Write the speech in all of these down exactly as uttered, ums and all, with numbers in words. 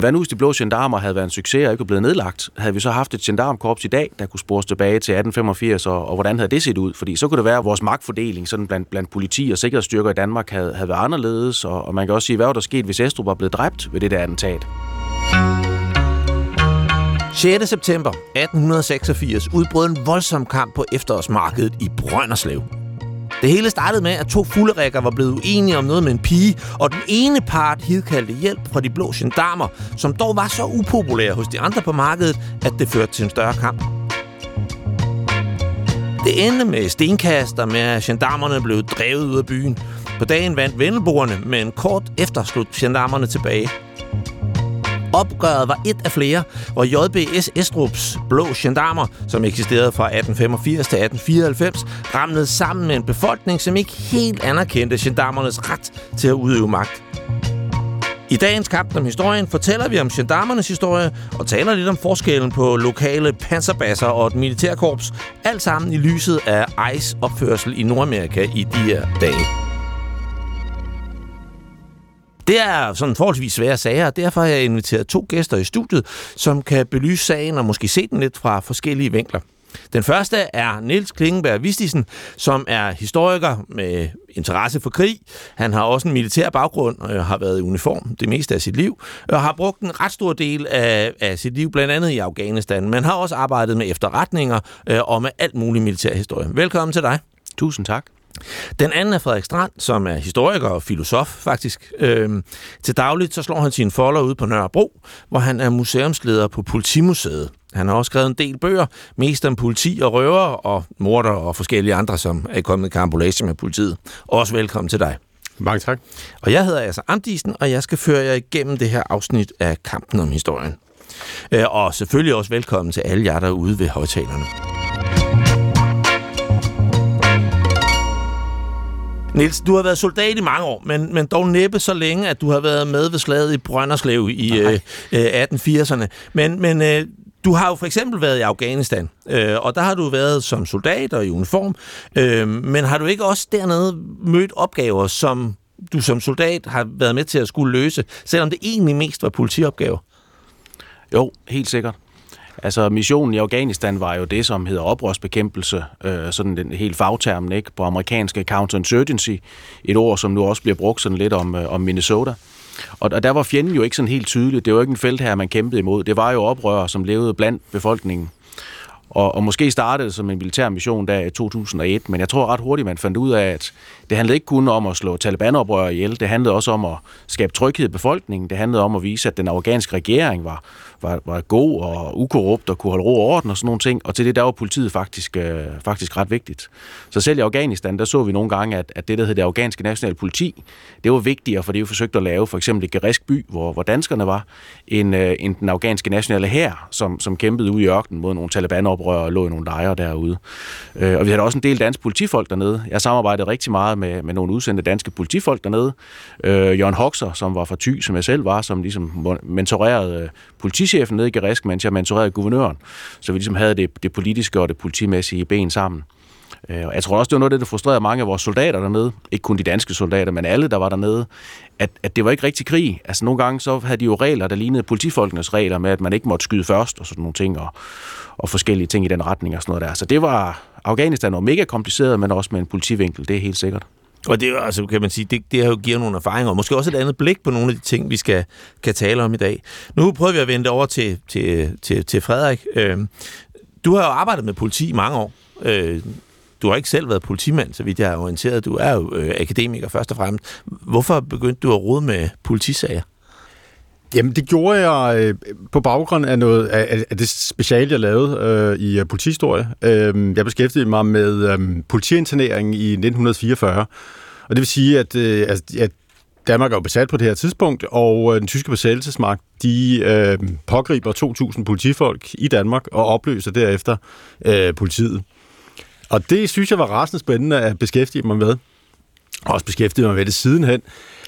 Hvad nu, hvis de blå gendarmer havde været en succes og ikke blevet nedlagt? Havde vi så haft et gendarmkorps i dag, der kunne spores tilbage til atten femogfirs, og, og hvordan havde det set ud? Fordi så kunne det være, at vores magtfordeling sådan blandt, blandt politi og sikkerhedsstyrker i Danmark havde, havde været anderledes, og, og man kan også sige, hvad var der sket, hvis Estrup var blevet dræbt ved det der attentat? sjette september atten seksogfirs udbrød en voldsom kamp på efterårsmarkedet i Brønderslev. Det hele startede med, at to fulderikker var blevet uenige om noget med en pige, og den ene part hidkaldte hjælp fra de blå gendarmer, som dog var så upopulære hos de andre på markedet, at det førte til en større kamp. Det endte med stenkast og med, at gendarmerne blev drevet ud af byen. På dagen vandt vendelboerne, men kort efter slog gendarmerne tilbage. Opgøret var et af flere, hvor J B S Estrups blå gendarmer, som eksisterede fra atten femogfirs til atten fireoghalvfems, ramlede sammen med en befolkning, som ikke helt anerkendte gendarmernes ret til at udøve magt. I dagens kamp om historien fortæller vi om gendarmernes historie og taler lidt om forskellen på lokale panserbasser og et militærkorps, alt sammen i lyset af I C E opførsel i Nordamerika i de her dage. Det er sådan forholdsvis svære sager, og derfor har jeg inviteret to gæster i studiet, som kan belyse sagen og måske se den lidt fra forskellige vinkler. Den første er Niels Klingenberg Vistisen, som er historiker med interesse for krig. Han har også en militær baggrund og har været i uniform det meste af sit liv, og har brugt en ret stor del af, af sit liv, blandt andet i Afghanistan, men har også arbejdet med efterretninger øh, og med alt muligt militær historie. Velkommen til dig. Tusind tak. Den anden er Frederik Strand, som er historiker og filosof, faktisk. Øhm, til dagligt så slår han sine folder ude på Nørrebro, hvor han er museumsleder på Politimuseet. Han har også skrevet en del bøger, mest om politi og røver og morder og forskellige andre, som er kommet i karambolage med politiet. Også velkommen til dig. Mange tak. Og jeg hedder altså Amdisen, og jeg skal føre jer igennem det her afsnit af Kampen om historien. Øh, og selvfølgelig også velkommen til alle jer derude ved højtalerne. Niels, du har været soldat i mange år, men, men dog næppe så længe, at du har været med ved slaget i Brønderslev i øh, atten firserne. Men, men øh, du har jo for eksempel været i Afghanistan, øh, og der har du været som soldat og i uniform. Øh, men har du ikke også dernede mødt opgaver, som du som soldat har været med til at skulle løse, selvom det egentlig mest var politiopgaver? Jo, helt sikkert. Altså, missionen i Afghanistan var jo det, som hedder oprørsbekæmpelse, øh, sådan den helt fagtermen, ikke? På amerikanske counterinsurgency, et ord, som nu også bliver brugt sådan lidt om, øh, om Minnesota. Og, og der var fjenden jo ikke sådan helt tydeligt. Det var jo ikke en feltherre, man kæmpede imod. Det var jo oprørere, som levede blandt befolkningen. Og, og måske startede det som en militær mission der i to tusind og et, men jeg tror ret hurtigt, man fandt ud af, at det handlede ikke kun om at slå Taliban-oprørere ihjel, det handlede også om at skabe tryghed i befolkningen, det handlede om at vise, at den afghanske regering var, var, var god og ukorrupt og kunne holde ro og orden og sådan nogle ting, og til det der var politiet faktisk, øh, faktisk ret vigtigt. Så selv i Afghanistan, der så vi nogle gange, at, at det, der hed det afghanske nationale politi, det var vigtigere, for det vi forsøgte at lave, for eksempel i Geresk by, hvor, hvor danskerne var, end, øh, end den afghanske nationale hær, som, som kæmpede ude i ørkenen mod nogle Taliban-oprørere og lå i nogle lejre derude. Øh, og vi havde også en del danske politifolk dernede. Jeg samarbejdede rigtig meget med, med nogle udsendte danske politifolk dernede. Øh, Jørgen Hoxer, som var fra Thy, som jeg selv var, som ligesom mentorerede politichefen nede i Geresk, mens jeg mentorerede guvernøren. Så vi ligesom havde det, det politiske og det politimæssige ben sammen. Og jeg tror også, det var noget af det, der frustrerede mange af vores soldater dernede. Ikke kun de danske soldater, men alle, der var dernede. At, at det var ikke rigtig krig. Altså nogle gange så havde de jo regler, der lignede politifolkenes regler med, at man ikke måtte skyde først og sådan nogle ting. Og, og forskellige ting i den retning og sådan noget der. Så det var, Afghanistan var mega kompliceret, men også med en politivinkel, det er helt sikkert. Og det er altså, kan man sige, det, det har jo givet nogle erfaringer, og måske også et andet blik på nogle af de ting, vi skal kan tale om i dag. Nu prøver vi at vende over til, til, til, til Frederik. Øh, du har jo arbejdet med politi i mange år. Øh, Du har ikke selv været politimand, så vidt jeg er orienteret. Du er jo øh, akademiker først og fremmest. Hvorfor begyndte du at rode med politisager? Jamen, det gjorde jeg øh, på baggrund af, noget, af, af det speciale, jeg lavede øh, i uh, politihistorie. Øh, jeg beskæftigede mig med øh, politiinternering i nitten fireogfyrre. Og det vil sige, at, øh, at Danmark er jo besat på det her tidspunkt, og øh, den tyske besættelsesmagt, de øh, pågriber to tusind politifolk i Danmark og opløser derefter øh, politiet. Og det synes jeg var rasende spændende at beskæftige mig med. Også beskæftige mig med det sidenhen.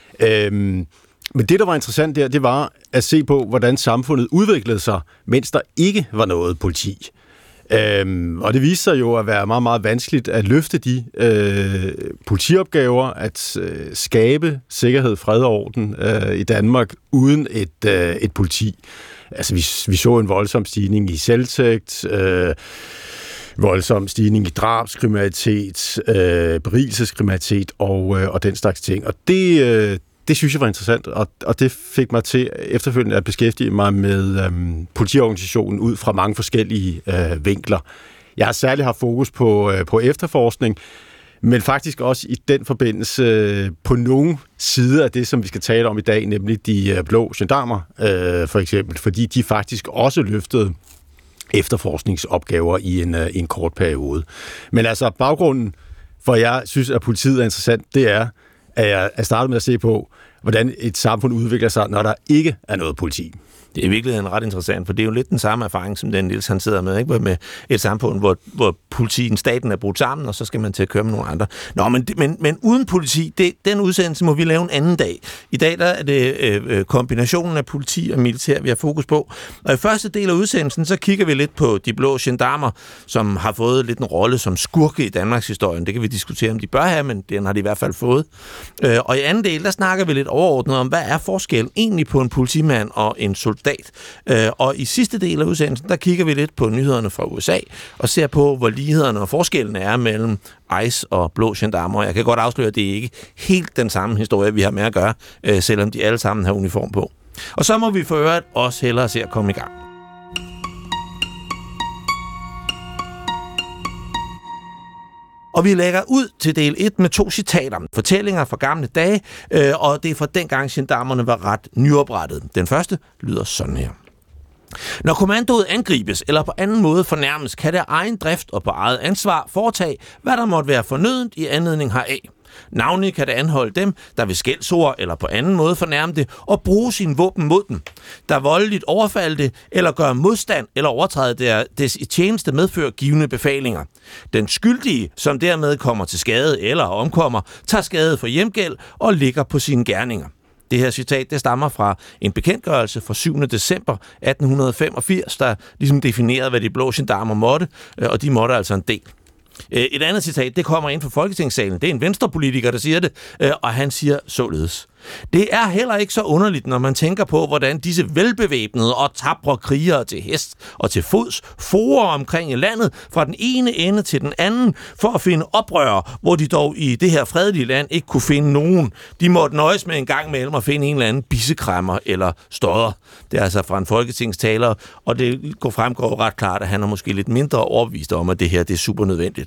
Øhm, men det, der var interessant der, det var at se på, hvordan samfundet udviklede sig, mens der ikke var noget politi. Øhm, og det viste sig jo at være meget, meget vanskeligt at løfte de øh, politiopgaver, at øh, skabe sikkerhed, fred og orden øh, i Danmark uden et, øh, et politi. Altså, vi, vi så en voldsom stigning i selvtægt, øh, voldsom stigning i drabskriminalitet, øh, berigelseskriminalitet og, øh, og den slags ting. Og det, øh, det synes jeg var interessant, og, og det fik mig til efterfølgende at beskæftige mig med øh, politiorganisationen ud fra mange forskellige øh, vinkler. Jeg har særligt haft fokus på, øh, på efterforskning, men faktisk også i den forbindelse øh, på nogle sider af det, som vi skal tale om i dag, nemlig de øh, blå gendarmer, øh, for eksempel, fordi de faktisk også løftede efterforskningsopgaver i en, øh, en kort periode. Men altså, baggrunden for, jeg synes, at politiet er interessant, det er, at jeg er startet med at se på, hvordan et samfund udvikler sig, når der ikke er noget politi. Det er i virkeligheden ret interessant, for det er jo lidt den samme erfaring, som den Niels han sidder med, ikke? Med et samfund, hvor, hvor politien, staten er brudt sammen, og så skal man til at køre med nogle andre. Nå, men, men, men uden politi, det, den udsendelse må vi lave en anden dag. I dag der er det øh, kombinationen af politi og militær, vi har fokus på. Og i første del af udsendelsen, så kigger vi lidt på de blå gendarmer, som har fået lidt en rolle som skurke i Danmarks historien. Det kan vi diskutere, om de bør have, men den har de i hvert fald fået. Øh, og i anden del, der snakker vi lidt overordnet om, hvad er forskellen egentlig på en politimand og en soldat. Øh, og i sidste del af udsendelsen, der kigger vi lidt på nyhederne fra U S A, og ser på, hvor lighederne og forskellene er mellem ICE og blå gendarmer. Jeg kan godt afsløre, at det ikke er helt den samme historie, vi har med at gøre, øh, selvom de alle sammen har uniform på. Og så må vi for øvrigt også hellere se at komme i gang. Og vi lægger ud til del et med to citater. Fortællinger fra gamle dage, øh, og det er fra dengang gendarmerne var ret nyoprettet. Den første lyder sådan her. Når kommandoet angribes eller på anden måde fornærmes, kan det af egen drift og på eget ansvar foretage, hvad der måtte være fornødent i anledning heraf. Navnlig kan det anholde dem, der ved skældsord eller på anden måde fornærme det, og bruge sine våben mod dem, der voldeligt overfalde det, eller gøre modstand eller overtræde der, des i tjeneste medfører givne befalinger. Den skyldige, som dermed kommer til skade eller omkommer, tager skade for hjemgæld og ligger på sine gerninger. Det her citat, det stammer fra en bekendtgørelse fra syvende december atten femogfirs, der ligesom definerede, hvad de blå gendarmer måtte, og de måtte altså en del. Et andet citat, det kommer ind fra Folketingssalen. Det er en venstrepolitiker, der siger det, og han siger således. Det er heller ikke så underligt, når man tænker på, hvordan disse velbevæbnede og tapre krigere til hest og til fods forer omkring i landet fra den ene ende til den anden for at finde oprørere, hvor de dog i det her fredelige land ikke kunne finde nogen. De måtte nøjes med en gang mellem at finde en eller anden bissekræmmer eller stodder. Det er altså fra en folketingstaler, og det går fremgår ret klart, at han er måske lidt mindre overbevist om, at det her det er super nødvendigt.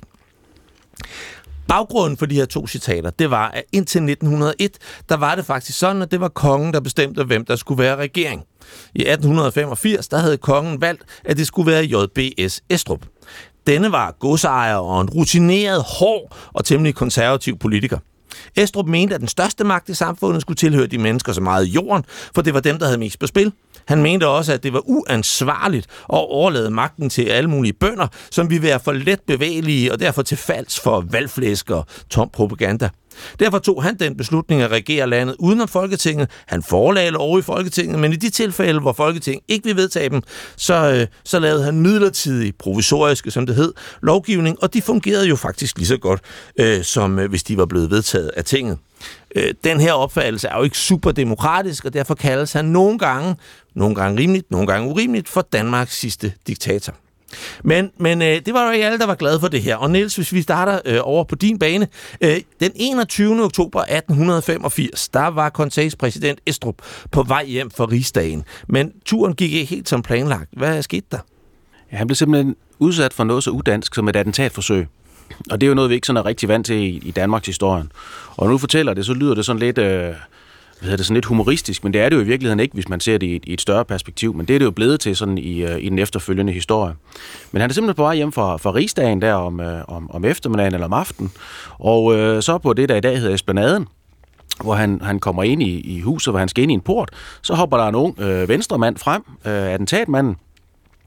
Baggrunden for de her to citater, det var, at indtil nitten hundrede og et, der var det faktisk sådan, at det var kongen, der bestemte, hvem der skulle være regering. I atten femogfirs, der havde kongen valgt, at det skulle være J B S Estrup. Denne var godsejer og en rutineret, hård og temmelig konservativ politiker. Estrup mente, at den største magt i samfundet skulle tilhøre de mennesker, som ejede jorden, for det var dem, der havde mest på spil. Han mente også, at det var uansvarligt at overlade magten til alle mulige bønder, som ville være for let bevægelige og derfor til falds for valgflæsk og tom propaganda. Derfor tog han den beslutning at regere landet uden om Folketinget. Han forelagde lov i Folketinget, men i de tilfælde, hvor Folketinget ikke ville vedtage dem, så, øh, så lavede han midlertidig, provisoriske, som det hed, lovgivning, og de fungerede jo faktisk lige så godt, øh, som øh, hvis de var blevet vedtaget af tinget. Øh, den her opfattelse er jo ikke super demokratisk, og derfor kaldes han nogle gange, nogle gange rimeligt, nogle gange urimeligt, for Danmarks sidste diktator. Men, men øh, det var jo ikke alle, der var glade for det her. Og Niels, hvis vi starter øh, over på din bane. Øh, den enogtyvende oktober atten femogfirs, der var konseils præsident Estrup på vej hjem fra Rigsdagen. Men turen gik ikke helt som planlagt. Hvad skete der? Ja, han blev simpelthen udsat for noget så udansk som et attentatforsøg. Og det er jo noget, vi ikke sådan er rigtig vant til i, i Danmarks historien. Og når du fortæller det, så lyder det sådan lidt... Øh Hvad er det sådan lidt humoristisk, men det er det jo i virkeligheden ikke, hvis man ser det i et, i et større perspektiv. Men det er det jo blevet til sådan i, uh, i den efterfølgende historie. Men han er simpelthen på vej hjem fra, fra Rigsdagen der om, uh, om, om eftermiddagen eller om aftenen. Og uh, så på det, der i dag hedder Esplanaden, hvor han, han kommer ind i, i huset, hvor han skal ind i en port, så hopper der en ung uh, venstremand frem, uh, attentatmanden.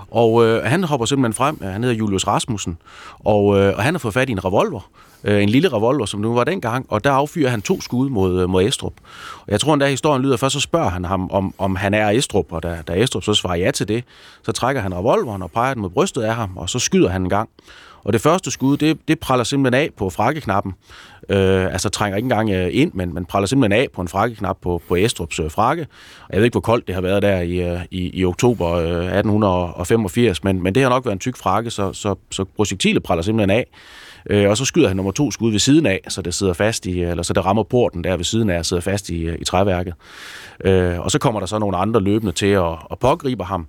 Og øh, han hopper simpelthen frem, han hedder Julius Rasmussen, og, øh, og han har fået fat i en revolver, øh, en lille revolver, som nu var dengang, og der affyrer han to skud mod, mod Estrup. Og jeg tror endda, historien lyder, først så spørger han ham, om, om han er Estrup, og da, da Estrup så svarer ja til det, så trækker han revolveren og peger den mod brystet af ham, og så skyder han en gang. Og det første skud, det, det praller simpelthen af på frakkeknappen. Øh, altså trænger ikke engang ind, men man praller simpelthen af på en frakkeknap på, på Estrups øh, frakke. Og jeg ved ikke, hvor koldt det har været der i, i, i oktober øh, atten femogfirs, men, men det har nok været en tyk frakke, så, så, så projektilet praller simpelthen af. Øh, og så skyder han nummer to skud ved siden af, så det sidder fast i, eller så det rammer porten der ved siden af og sidder fast i, i træværket. Øh, og så kommer der så nogle andre løbende til at, at pågribe ham.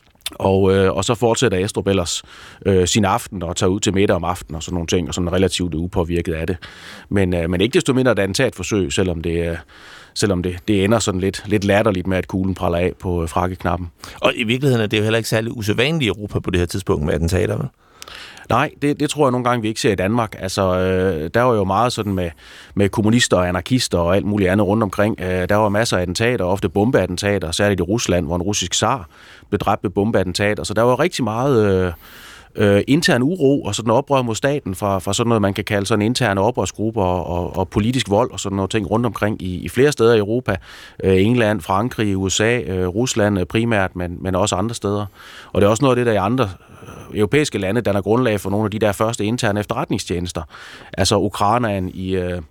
Og, øh, og så fortsætter Estrup ellers øh, sin aften og tager ud til middag om aftenen og sådan nogle ting, og sådan relativt upåvirket af det. Men, øh, men ikke desto mindre et attentatforsøg, selvom det, øh, selvom det, det ender sådan lidt, lidt latterligt med, at kuglen praller af på øh, frakkeknappen. Og i virkeligheden er det jo heller ikke særlig usædvanligt i Europa på det her tidspunkt med attentater, vel? Nej, det, det tror jeg nogle gange, vi ikke ser i Danmark. Altså, øh, der var jo meget sådan med, med kommunister og anarkister og alt muligt andet rundt omkring. Øh, der var masser af attentater, ofte bombeattentater, særligt i Rusland, hvor en russisk zar blev dræbt ved bombeattentater. Så der var rigtig meget øh, øh, intern uro og sådan oprør mod staten fra, fra sådan noget, man kan kalde sådan interne oprørsgrupper og, og, og politisk vold og sådan noget ting rundt omkring i, i flere steder i Europa. Øh, England, Frankrig, U S A, øh, Rusland primært, men, men også andre steder. Og det er også noget af det, der i andre europæiske lande, der er grundlag for nogle af de der første interne efterretningstjenester. Altså Ukrainaen i, øh,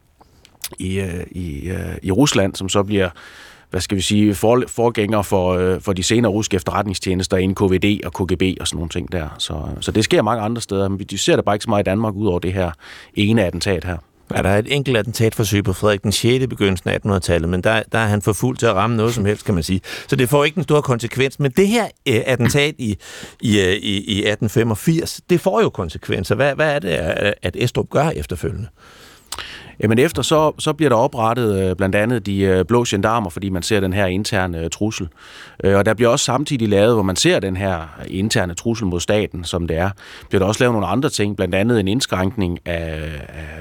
i, øh, i, øh, i Rusland, som så bliver, hvad skal vi sige, for, forgænger for, øh, for de senere russiske efterretningstjenester inden K V D og K G B og sådan nogle ting der. Så, så det sker mange andre steder, men vi ser det bare ikke så meget i Danmark, ud over det her ene attentat her. Ja, der er et enkelt attentatforsøg på Frederik den sjette i begyndelsen af attenhundredetallet, men der, der er han for fuld til at ramme noget som helst, kan man sige. Så det får ikke en stor konsekvens. Men det her uh, attentat i, i, i, i atten femogfirs, det får jo konsekvenser. Hvad, hvad er det, at Estrup gør efterfølgende? Jamen efter så, så bliver der oprettet øh, blandt andet de øh, blå gendarmer, fordi man ser den her interne øh, trussel. Øh, og der bliver også samtidig lavet, hvor man ser den her interne trussel mod staten, som det er, bliver der også lavet nogle andre ting, blandt andet en indskrænkning af, af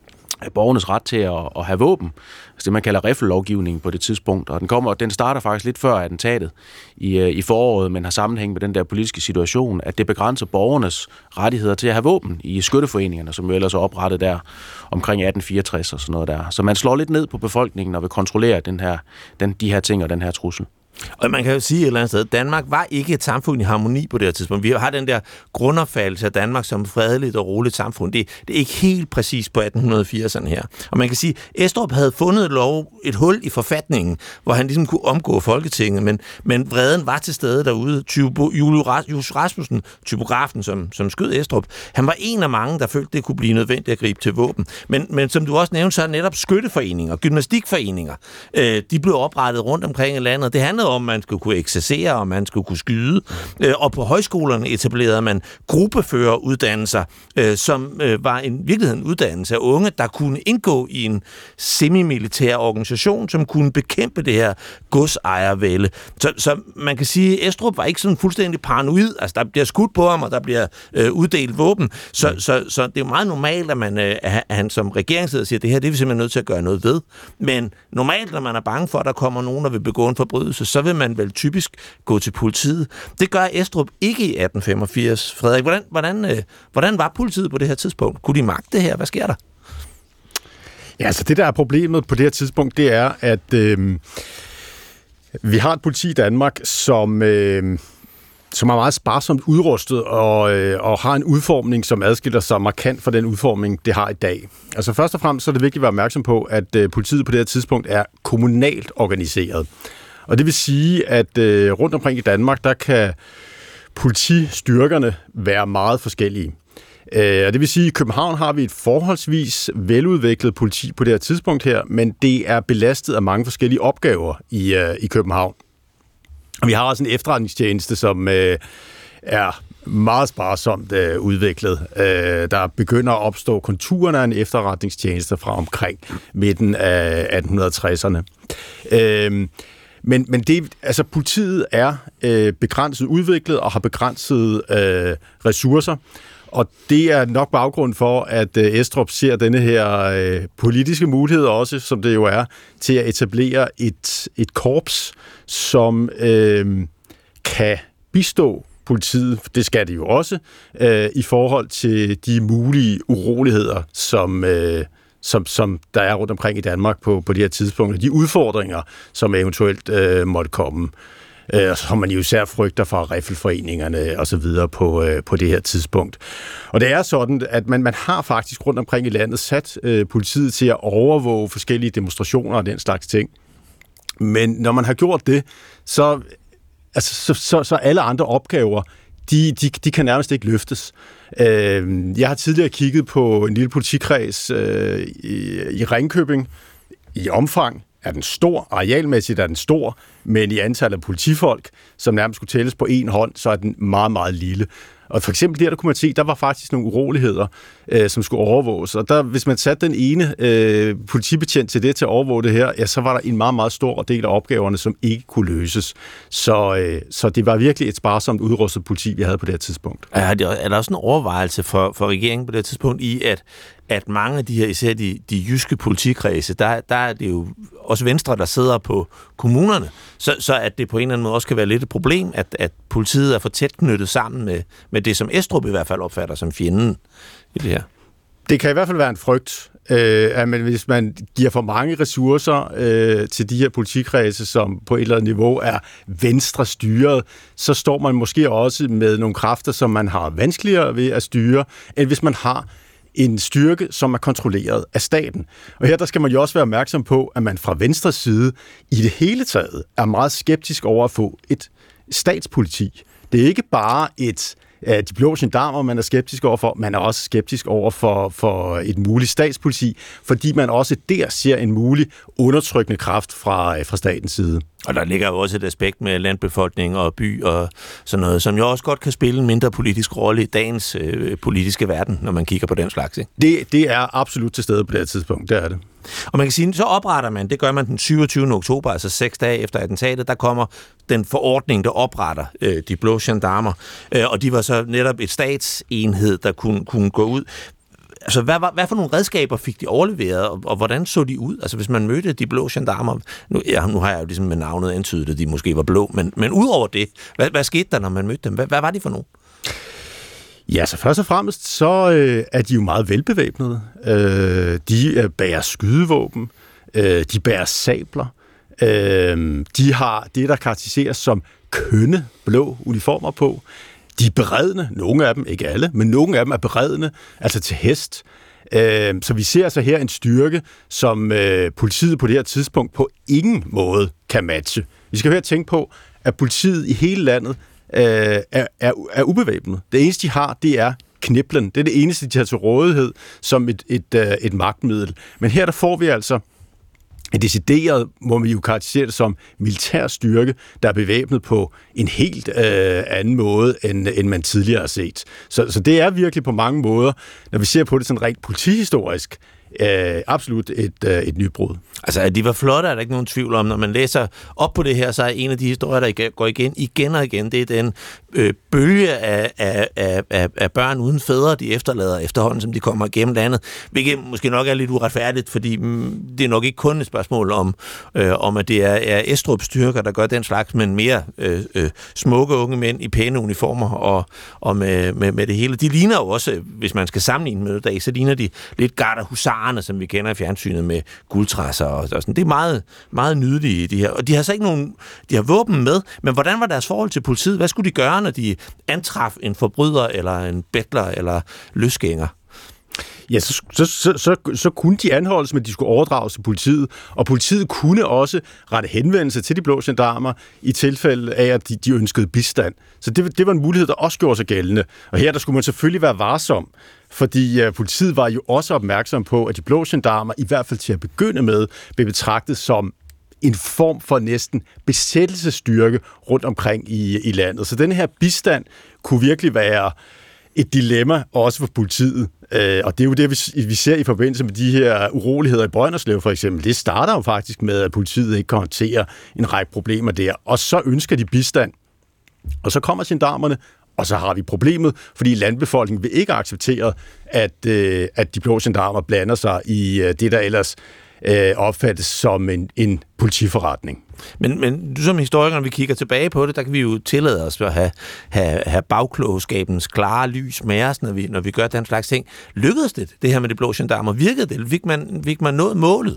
af borgernes ret til at, at have våben. Altså det, man kalder riffellovgivning på det tidspunkt. Og den, kommer, den starter faktisk lidt før attentatet i, i foråret, men har sammenhæng med den der politiske situation, at det begrænser borgernes rettigheder til at have våben i skytteforeningerne, som jo ellers er oprettet der omkring atten fireogtres og sådan noget der. Så man slår lidt ned på befolkningen og vil kontrollere den her, den, de her ting og den her trussel. Og man kan jo sige et eller andet sted, at Danmark var ikke et samfund i harmoni på det her tidspunkt. Vi har den der grundopfattelse af Danmark som fredeligt og roligt samfund. Det, det er ikke helt præcis på atten firserne her. Og man kan sige, at Estrup havde fundet et, lov, et hul i forfatningen, hvor han ligesom kunne omgå Folketinget, men, men vreden var til stede derude. Typo, Julius Rasmussen, typografen, som, som skød Estrup, han var en af mange, der følte, det kunne blive nødvendigt at gribe til våben. Men, men som du også nævnte, så er netop skytteforeninger, gymnastikforeninger, øh, de blev oprettet rundt omkring i landet. Det handlede om, man skulle kunne eksercere, og man skulle kunne skyde. Og på højskolerne etablerede man gruppeføreruddannelser, som var en virkeligheden uddannelse af unge, der kunne indgå i en semimilitær organisation, som kunne bekæmpe det her godsejervælde. Så, så man kan sige, at Estrup var ikke sådan fuldstændig paranoid. Altså, der bliver skudt på ham, og der bliver øh, uddelt våben. Så, mm. så, så det er jo meget normalt, at, man, øh, at han som regeringsleder siger, at det her det er vi simpelthen nødt til at gøre noget ved. Men normalt, når man er bange for, at der kommer nogen, der vil begå en forbrydelse, så vil man vel typisk gå til politiet. Det gør Estrup ikke i atten femogfirs. Frederik, hvordan, hvordan, øh, hvordan var politiet på det her tidspunkt? Kunne de magte det her? Hvad sker der? Ja, altså det, der er problemet på det her tidspunkt, det er, at øh, vi har et politi i Danmark, som... Øh, som er meget sparsomt udrustet og, øh, og har en udformning, som adskiller sig markant fra den udformning, det har i dag. Altså først og fremmest så er det vigtigt at være opmærksom på, at øh, politiet på det her tidspunkt er kommunalt organiseret. Og det vil sige, at øh, rundt omkring i Danmark, der kan politistyrkerne være meget forskellige. Øh, og det vil sige, at i København har vi et forholdsvis veludviklet politi på det her tidspunkt her, men det er belastet af mange forskellige opgaver i, øh, i København. Vi har også en efterretningstjeneste, som øh, er meget sparsomt øh, udviklet. Øh, der begynder at opstå konturerne af en efterretningstjeneste fra omkring midten af atten tresserne. Øh, men, men det, altså, politiet er øh, begrænset udviklet og har begrænsede øh, ressourcer. Og det er nok baggrunden for, at øh, Estrup ser denne her øh, politiske mulighed også, som det jo er, til at etablere et, et korps, som øh, kan bistå politiet, det skal det jo også, øh, i forhold til de mulige uroligheder, som, øh, som, som der er rundt omkring i Danmark på, på det her tidspunkt, de udfordringer, som eventuelt øh, måtte komme, øh, som man jo især frygter fra riffelforeningerne og så videre på, øh, på det her tidspunkt. Og det er sådan, at man, man har faktisk rundt omkring i landet sat øh, politiet til at overvåge forskellige demonstrationer og den slags ting. Men når man har gjort det, så, altså, så, så, så alle andre opgaver, de, de, de kan nærmest ikke løftes. Øh, jeg har tidligere kigget på en lille politikreds øh, i, i Ringkøbing. I omfang er den stor, arealmæssigt er den stor, men i antal af politifolk, som nærmest skulle tælles på en hånd, så er den meget, meget lille. Og for eksempel der, der kunne man se, der var faktisk nogle uroligheder, øh, som skulle overvåges. Og der, hvis man satte den ene øh, politibetjent til det, til at overvåge det her, ja, så var der en meget, meget stor del af opgaverne, som ikke kunne løses. Så, øh, så det var virkelig et sparsomt udrustet politi, vi havde på det her tidspunkt. Er der, er der også en overvejelse for, for regeringen på det her tidspunkt i, at at mange af de her, især de, de jyske politikredse, der, der er det jo også Venstre, der sidder på kommunerne, så, så at det på en eller anden måde også kan være lidt et problem, at, at politiet er for tæt knyttet sammen med, med det, som Estrup i hvert fald opfatter som fjenden i det her. Det kan i hvert fald være en frygt, øh, at man, hvis man giver for mange ressourcer øh, til de her politikredse, som på et eller andet niveau er venstre styret, så står man måske også med nogle kræfter, som man har vanskeligere ved at styre, end hvis man har en styrke, som er kontrolleret af staten. Og her der skal man jo også være opmærksom på, at man fra venstres side i det hele taget er meget skeptisk over at få et statspoliti. Det er ikke bare et de blå gendarmer, man er skeptisk overfor, man er også skeptisk over for, for et muligt statspoliti, fordi man også der ser en mulig undertrykkende kraft fra, fra statens side. Og der ligger jo også et aspekt med landbefolkning og by og sådan noget, som jo også godt kan spille en mindre politisk rolle i dagens øh, politiske verden, når man kigger på den slags, ikke? Det, det er absolut til stede på det her tidspunkt, det er det. Og man kan sige, så opretter man, det gør man den syvogtyvende oktober, altså seks dage efter attentatet, der kommer den forordning, der opretter øh, de blå gendarmer, øh, og de var så netop et statsenhed, der kunne, kunne gå ud. Altså, hvad, hvad for nogle redskaber fik de overleveret, og, og hvordan så de ud? Altså, hvis man mødte de blå gendarmer, nu, ja, nu har jeg jo ligesom med navnet antydet, at de måske var blå, men, men ud over det, hvad, hvad skete der, når man mødte dem? Hvad, hvad var de for nogen? Ja, så først og fremmest, så øh, er de jo meget velbevæbnede. Øh, de øh, bærer skydevåben, øh, de bærer sabler, øh, de har det, der karakteriseres som kønne blå uniformer på. De er beredne, nogle af dem, ikke alle, men nogle af dem er beredne, altså til hest. Øh, så vi ser altså her en styrke, som øh, politiet på det her tidspunkt på ingen måde kan matche. Vi skal her tænke på, at politiet i hele landet er, er, er ubevæbnet. Det eneste, de har, det er kniplen. Det er det eneste, de har til rådighed som et, et, et, et magtmiddel. Men her der får vi altså en decideret, må vi jo karakterisere det som militær styrke, der er bevæbnet på en helt øh, anden måde, end, end man tidligere har set. Så, så det er virkelig på mange måder, når vi ser på det sådan rent politihistorisk, Øh, absolut et, øh, et nybrud. Altså, at de var flotte, er der ikke nogen tvivl om. Når man læser op på det her, så er en af de historier, der går igen, igen og igen, det er den øh, bølge af, af, af, af børn uden fædre, de efterlader efterhånden, som de kommer igennem landet. Hvilket måske nok er lidt uretfærdigt, fordi mm, det er nok ikke kun et spørgsmål om, øh, om at det er, er Estrups styrker, der gør den slags, men mere øh, øh, smukke unge mænd i pæne uniformer og, og med, med, med det hele. De ligner jo også, hvis man skal sammenligne med det, så ligner de lidt garder husar, som vi kender i fjernsynet med guldtræsser og sådan. Det er meget, meget nydelige, de her. Og de har så ikke nogen, de har våben med, men hvordan var deres forhold til politiet? Hvad skulle de gøre, når de antraf en forbryder, eller en betler, eller løsgænger? Ja, så, så, så, så, så kunne de anholdes, men de skulle overdrages til politiet, og politiet kunne også rette henvendelse til de blå gendarmer i tilfælde af, at de, de ønskede bistand. Så det, det var en mulighed, der også gjorde sig gældende. Og her der skulle man selvfølgelig være varsom, fordi uh, politiet var jo også opmærksom på, at de blå gendarmer, i hvert fald til at begynde med, blev betragtet som en form for næsten besættelsesstyrke rundt omkring i, i landet. Så den her bistand kunne virkelig være et dilemma også for politiet. Øh, og det er jo det, vi, vi ser i forbindelse med de her uroligheder i Brønderslev for eksempel. Det starter jo faktisk med, at politiet ikke kan håndtere en række problemer der. Og så ønsker de bistand. Og så kommer gendarmerne, og så har vi problemet, fordi landbefolkningen vil ikke acceptere, at, øh, at de blå gendarmer blander sig i øh, det, der ellers øh, opfattes som en, en politiforretning. Men, men du som historiker, når vi kigger tilbage på det, der kan vi jo tillade os at have, have, have bagklogskabens klare lys med os, når vi, når vi gør den slags ting. Lykkedes det, det her med de blå gendarmer? Virkede det? Fik man, fik man nået målet?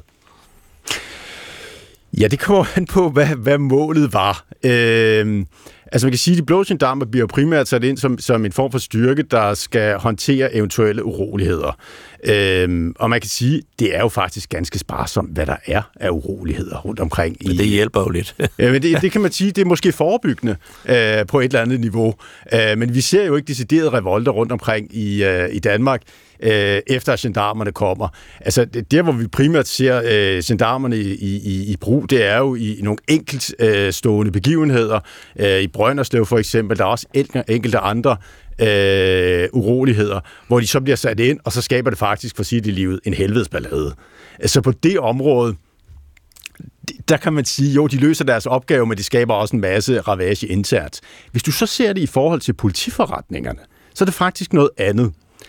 Ja, det kommer an på, hvad, hvad målet var. Øh, altså man kan sige, at de blå gendarmer bliver primært sat ind som, som en form for styrke, der skal håndtere eventuelle uroligheder. Øh, og man kan sige, det er jo faktisk ganske sparsomt, hvad der er af uroligheder rundt omkring. Men det hjælper jo lidt. Ja, men det, det kan man sige, det er måske forebyggende øh, på et eller andet niveau. Øh, men vi ser jo ikke deciderede revolter rundt omkring i, øh, i Danmark, øh, efter at gendarmerne kommer. Altså, der hvor vi primært ser øh, gendarmerne i, i, i brug, det er jo i nogle enkeltstående øh, begivenheder. Øh, I Brønderslev for eksempel, der er også enkelte andre øh, uroligheder, hvor de så bliver sat ind, og så skaber det faktisk for sit i livet en helvedesballade. Så på det område, der kan man sige, jo, de løser deres opgave, men de skaber også en masse ravage internt. Hvis du så ser det i forhold til politiforretningerne, så er det faktisk noget andet.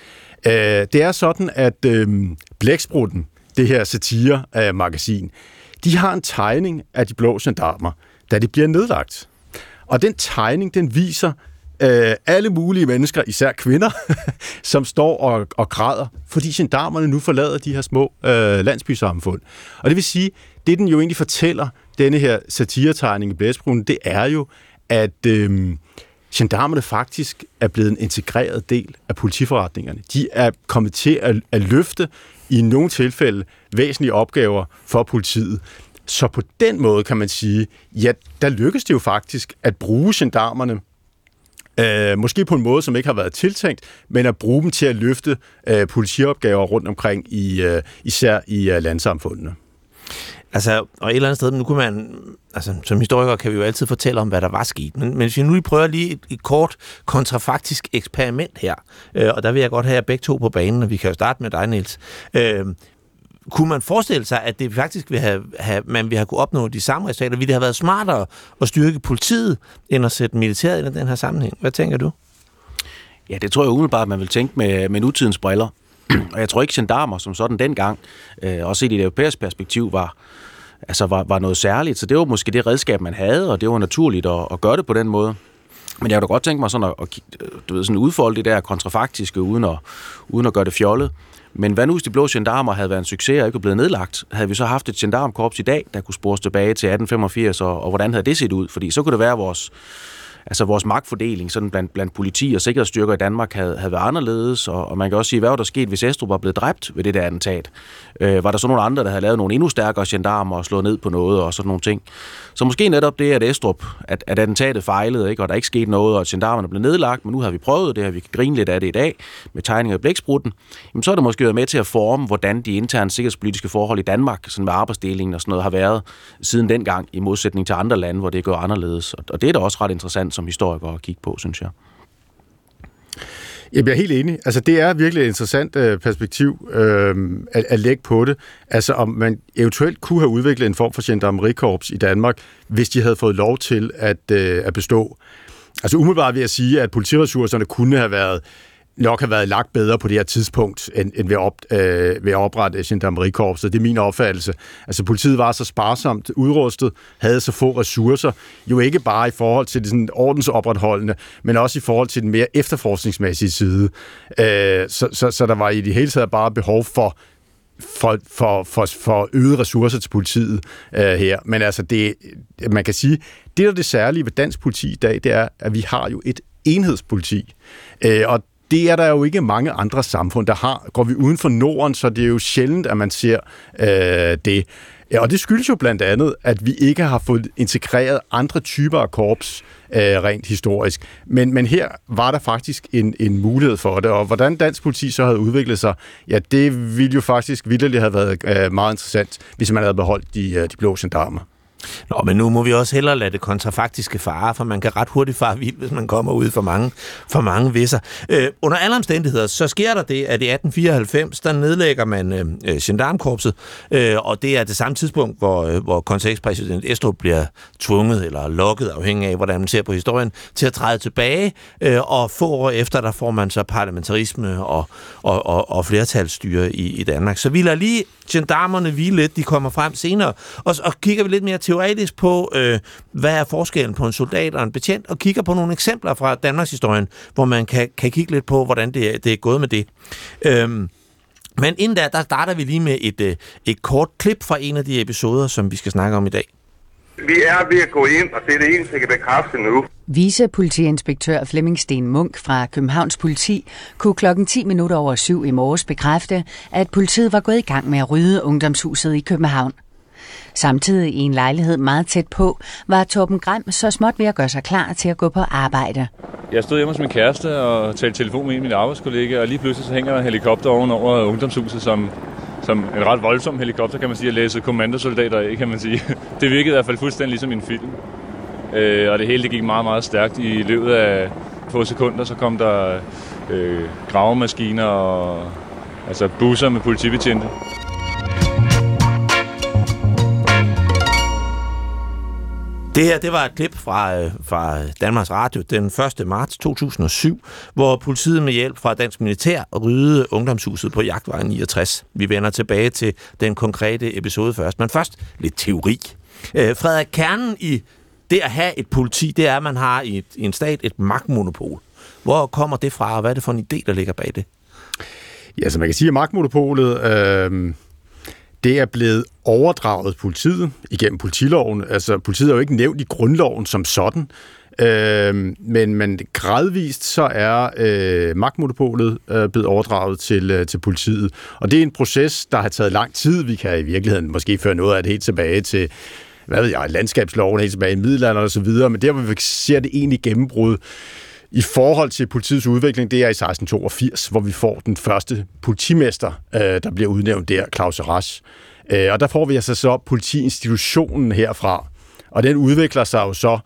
Det er sådan, at Blæksprutten, det her satire-magasin, de har en tegning af de blå gendarmer, da de bliver nedlagt. Og den tegning, den viser alle mulige mennesker, især kvinder, som står og, og græder, fordi gendarmerne nu forlader de her små øh, landsbysamfund. Og det vil sige, det den jo egentlig fortæller, denne her satiretegning i Blæksprutten, det er jo, at øh, gendarmerne faktisk er blevet en integreret del af politiforretningerne. De er kommet til at, at løfte i nogle tilfælde væsentlige opgaver for politiet. Så på den måde kan man sige, ja, der lykkes det jo faktisk at bruge gendarmerne, øh, måske på en måde, som ikke har været tiltænkt, men at bruge dem til at løfte øh, politiopgaver rundt omkring, i, øh, især i øh, landsamfundene. Altså, og et eller andet sted, nu kunne man, altså som historiker kan vi jo altid fortælle om, hvad der var sket, men, men hvis vi nu lige prøver lige et, et kort kontrafaktisk eksperiment her, øh, og der vil jeg godt have jer begge to på banen, og vi kan jo starte med dig, Niels. Øh, kunne man forestille sig, at det faktisk vil have, have, man vil have kunne opnå de samme resultater? Ville det have været smartere at styrke politiet, end at sætte militæret ind i den her sammenhæng? Hvad tænker du? Ja, det tror jeg umiddelbart, at man vil tænke med, med nutidens briller. Og jeg tror ikke, gendarmer som sådan dengang, øh, også set i et europæisk perspektiv, var, altså var, var noget særligt. Så det var måske det redskab, man havde, og det var naturligt at, at gøre det på den måde. Men jeg kunne da godt tænke mig sådan at, at du ved, sådan udfolde det der kontrafaktiske, uden at, uden at gøre det fjollet. Men hvad nu, hvis de blå gendarmer havde været en succes og ikke blevet nedlagt? Havde vi så haft et gendarmkorps i dag, der kunne spores tilbage til atten femogfirs, og, og hvordan havde det set ud? Fordi så kunne det være, vores altså vores magtfordeling sådan blandt, blandt politi og sikkerhedsstyrker i Danmark havde, havde været anderledes, og, og man kan også sige, hvad var der sket, hvis Estrup var blevet dræbt ved det der attentat? Øh, var der så nogle andre, der havde lavet nogle endnu stærkere gendarmer og slået ned på noget og sådan nogle ting? Så måske netop det, at Estrup, at, at attentatet fejlede, ikke, og der ikke skete noget, og at gendarmerne blev nedlagt, men nu har vi prøvet det, og vi kan grine lidt af det i dag med tegninger af Blæksprutten, jamen så er det måske været med til at forme, hvordan de interne sikkerhedspolitiske forhold i Danmark, sådan med arbejdsdelingen og sådan noget, har været siden dengang, i modsætning til andre lande, hvor det går anderledes. Og det er da også ret interessant som historiker at kigge på, synes jeg. Jeg bliver helt enig. Altså, det er virkelig et interessant øh, perspektiv øh, at, at lægge på det. Altså, om man eventuelt kunne have udviklet en form for gendarmerikorps i Danmark, hvis de havde fået lov til at, øh, at bestå. Altså, umiddelbart vil jeg sige, at politiressourcerne kunne have været nok have været lagt bedre på det her tidspunkt, end, end ved, op, øh, ved at oprette gendarmerikorpset. Det er min opfattelse. Altså, politiet var så sparsomt udrustet, havde så få ressourcer, jo ikke bare i forhold til det sådan ordensopretholdende, men også i forhold til den mere efterforskningsmæssige side. Øh, så, så, så der var i det hele taget bare behov for For, for, for, for øgede ressourcer til politiet øh, her. Men altså, det, man kan sige, det der er det særlige ved dansk politi i dag, det er, at vi har jo et enhedspoliti. Øh, og det er der jo ikke mange andre samfund, der har. Går vi uden for Norden, så det er jo sjældent, at man ser øh, det. Og det skyldes jo blandt andet, at vi ikke har fået integreret andre typer af korps øh, rent historisk. Men, men her var der faktisk en, en mulighed for det, og hvordan dansk politi så havde udviklet sig, ja, det ville jo faktisk vitterligt have været øh, meget interessant, hvis man havde beholdt de, øh, de blå gendarmer. Nå, men nu må vi også hellere lade det kontrafaktiske fare, for man kan ret hurtigt fare vild, hvis man kommer ud for mange, for mange visser. Øh, under alle omstændigheder, så sker der det, at i atten fireoghalvfems, der nedlægger man øh, gendarmkorpset, øh, og det er det samme tidspunkt, hvor, øh, hvor konseilspræsident Estrup bliver tvunget eller lokket, afhængig af, hvordan man ser på historien, til at træde tilbage, øh, og få år efter, der får man så parlamentarisme og, og, og, og flertalsstyre i, i Danmark. Så vi lader lige gendarmerne hvile lidt, de kommer frem senere. Og, og kigger vi lidt mere teoretisk på, øh, hvad er forskellen på en soldat og en betjent, og kigger på nogle eksempler fra Danmarks historien, hvor man kan, kan kigge lidt på, hvordan det, det er gået med det. Øhm, men inden da, der starter vi lige med et, et kort klip fra en af de episoder, som vi skal snakke om i dag. Vi er ved at gå ind, og det er det eneste, jeg kan bekræfte nu. Vicepolitiinspektør Flemming Sten Munk fra Københavns Politi kunne klokken ti minutter over syv i morges bekræfte, at politiet var gået i gang med at rydde ungdomshuset i København. Samtidig i en lejlighed meget tæt på, var Torben Gram så småt ved at gøre sig klar til at gå på arbejde. Jeg stod hjemme hos min kæreste og talte telefon med en af mine arbejdskollegaer, og lige pludselig så hænger der en helikopter ovenover ungdomshuset, som, som en ret voldsom helikopter, kan man sige, at læse kommandosoldater af, kan man sige. Det virkede i hvert fald fuldstændig ligesom en film. Øh, og det hele det gik meget, meget stærkt. I løbet af få sekunder, så kom der øh, gravemaskiner og altså busser med politibetjente. Det her, det var et klip fra, øh, fra Danmarks Radio den første marts to tusind og syv, hvor politiet med hjælp fra dansk militær ryddede ungdomshuset på Jagtvej niogtres. Vi vender tilbage til den konkrete episode først, men først lidt teori. Øh, Frederik, kernen i det at have et politi, det er, at man har i, et, i en stat et magtmonopol. Hvor kommer det fra, og hvad er det for en idé, der ligger bag det? Ja, så man kan sige, at magtmonopolet øh, det er blevet overdraget politiet igennem politiloven. Altså, politiet er jo ikke nævnt i grundloven som sådan, øh, men, men gradvist så er øh, magtmonopolet øh, blevet overdraget til, øh, til politiet. Og det er en proces, der har taget lang tid. Vi kan i virkeligheden måske føre noget af det helt tilbage til hvad ved jeg, landskabsloven, helt tilbage i middelalderen og så videre, men der, hvor vi ser det egentlig gennembrud i forhold til politiets udvikling, det er i seksten toogfirs, hvor vi får den første politimester, øh, der bliver udnævnt der, Claus Rasch. Øh, og der får vi altså så politiinstitutionen herfra, og den udvikler sig jo så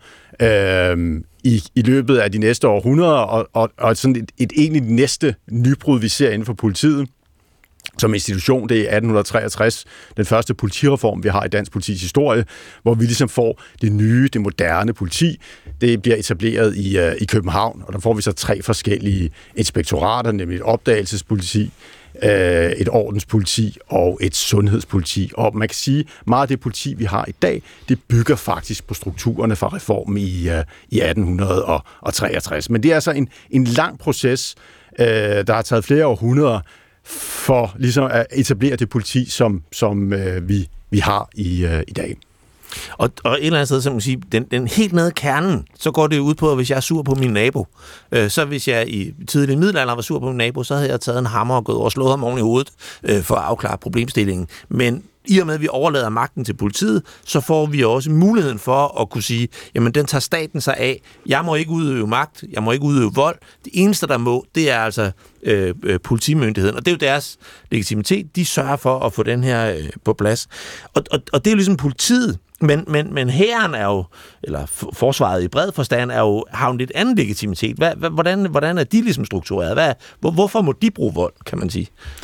øh, i, i løbet af de næste århundreder, og, og, og sådan et, et egentlig næste nybrud, vi ser inden for politiet, som institution, det er atten treogtres, den første politireform, vi har i dansk politis historie, hvor vi ligesom får det nye, det moderne politi. Det bliver etableret i, uh, i København, og der får vi så tre forskellige inspektorater, nemlig et opdagelsespoliti, uh, et ordenspoliti og et sundhedspoliti. Og man kan sige, meget af det politi, vi har i dag, det bygger faktisk på strukturerne fra reformen i, uh, i atten treogtres. Men det er altså en, en lang proces, uh, der har taget flere århundreder, for ligesom at etablere det politi, som, som øh, vi, vi har i, øh, i dag. Og, og et eller andet sted, så man sige, den, den helt nede kernen, så går det ud på, at hvis jeg er sur på min nabo, øh, så hvis jeg i tidlig middelalder var sur på min nabo, så havde jeg taget en hammer og gået over og slået ham oven i hovedet øh, for at afklare problemstillingen. Men i og med, at vi overlader magten til politiet, så får vi også muligheden for at kunne sige, jamen den tager staten sig af. Jeg må ikke udøve magt, jeg må ikke udøve vold. Det eneste, der må, det er altså øh, øh, politimyndigheden. Og det er jo deres legitimitet. De sørger for at få den her øh, på plads. Og, og, og det er jo ligesom politiet. Men, men, men hæren er jo, eller forsvaret i bred forstand, er jo, har jo en lidt anden legitimitet. Hvad, hvordan, hvordan er de ligesom struktureret? Hvad, hvor, hvorfor må de bruge vold, kan man sige?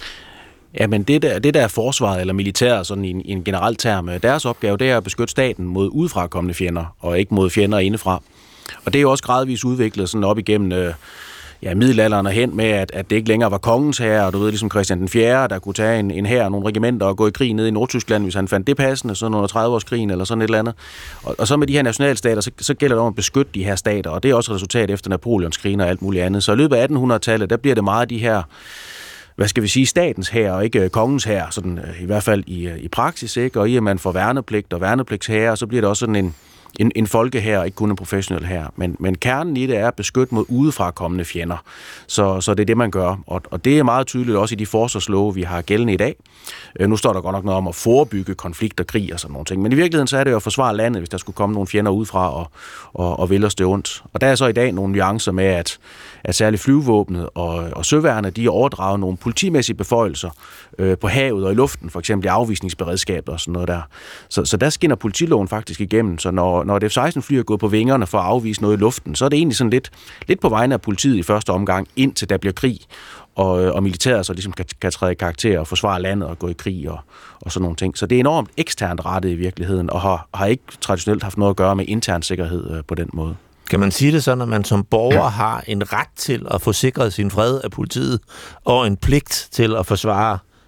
Ja, men det der, det der er forsvaret eller militæret, sådan i en, i en generel term, deres opgave, det er at beskytte staten mod udefrakommende fjender, og ikke mod fjender indefra. Og det er jo også gradvist udviklet sådan op igennem øh, ja, middelalderen og hen med, at, at det ikke længere var kongens hær, og du ved, ligesom Christian den fjerde, der kunne tage en, en hær og nogle regimenter og gå i krig ned i Nordtyskland, hvis han fandt det passende, sådan under tredive-årskrigen eller sådan et eller andet. Og, og så med de her nationalstater, så, så gælder det om at beskytte de her stater, og det er også resultat efter Napoleonskrigen og alt muligt andet. Så i løbet af attenhundredetallet, der bliver det meget af de her, hvad skal vi sige, statens hær og ikke kongens hær, sådan i hvert fald i, i praksis, ikke? Og i at man får værnepligt og værnepligtshær, så bliver det også sådan en En, en folkehær, ikke kun en professionel hær. Men, men kernen i det er at beskytte mod udefrakommende fjender. Så, så det er det, man gør. Og, og det er meget tydeligt også i de forsvarslove, vi har gældende i dag. Øh, nu står der godt nok noget om at forebygge konflikt og krig og sådan nogle ting. Men i virkeligheden så er det jo at forsvare landet, hvis der skulle komme nogle fjender udefra og, og, og vil os det ondt. Og der er så i dag nogle nuancer med, at, at særligt flyvevåbnet og, og søværne, de overdrager nogle politimæssige beføjelser øh, på havet og i luften, for eksempel i afvisningsberedskabet og sådan noget der. Så, så der skinner politiloven faktisk igennem. Så når Når et F seksten fly er gået på vingerne for at afvise noget i luften, så er det egentlig sådan lidt, lidt på vegne af politiet i første omgang, indtil der bliver krig, og, og militæret så ligesom kan, kan træde i karakter og forsvare landet og gå i krig og, og sådan nogle ting. Så det er enormt eksternt rettet i virkeligheden, og har, har ikke traditionelt haft noget at gøre med intern sikkerhed øh, på den måde. Kan man sige det sådan, at man som borger har en ret til at få sikret sin fred af politiet, og en pligt til at forsvare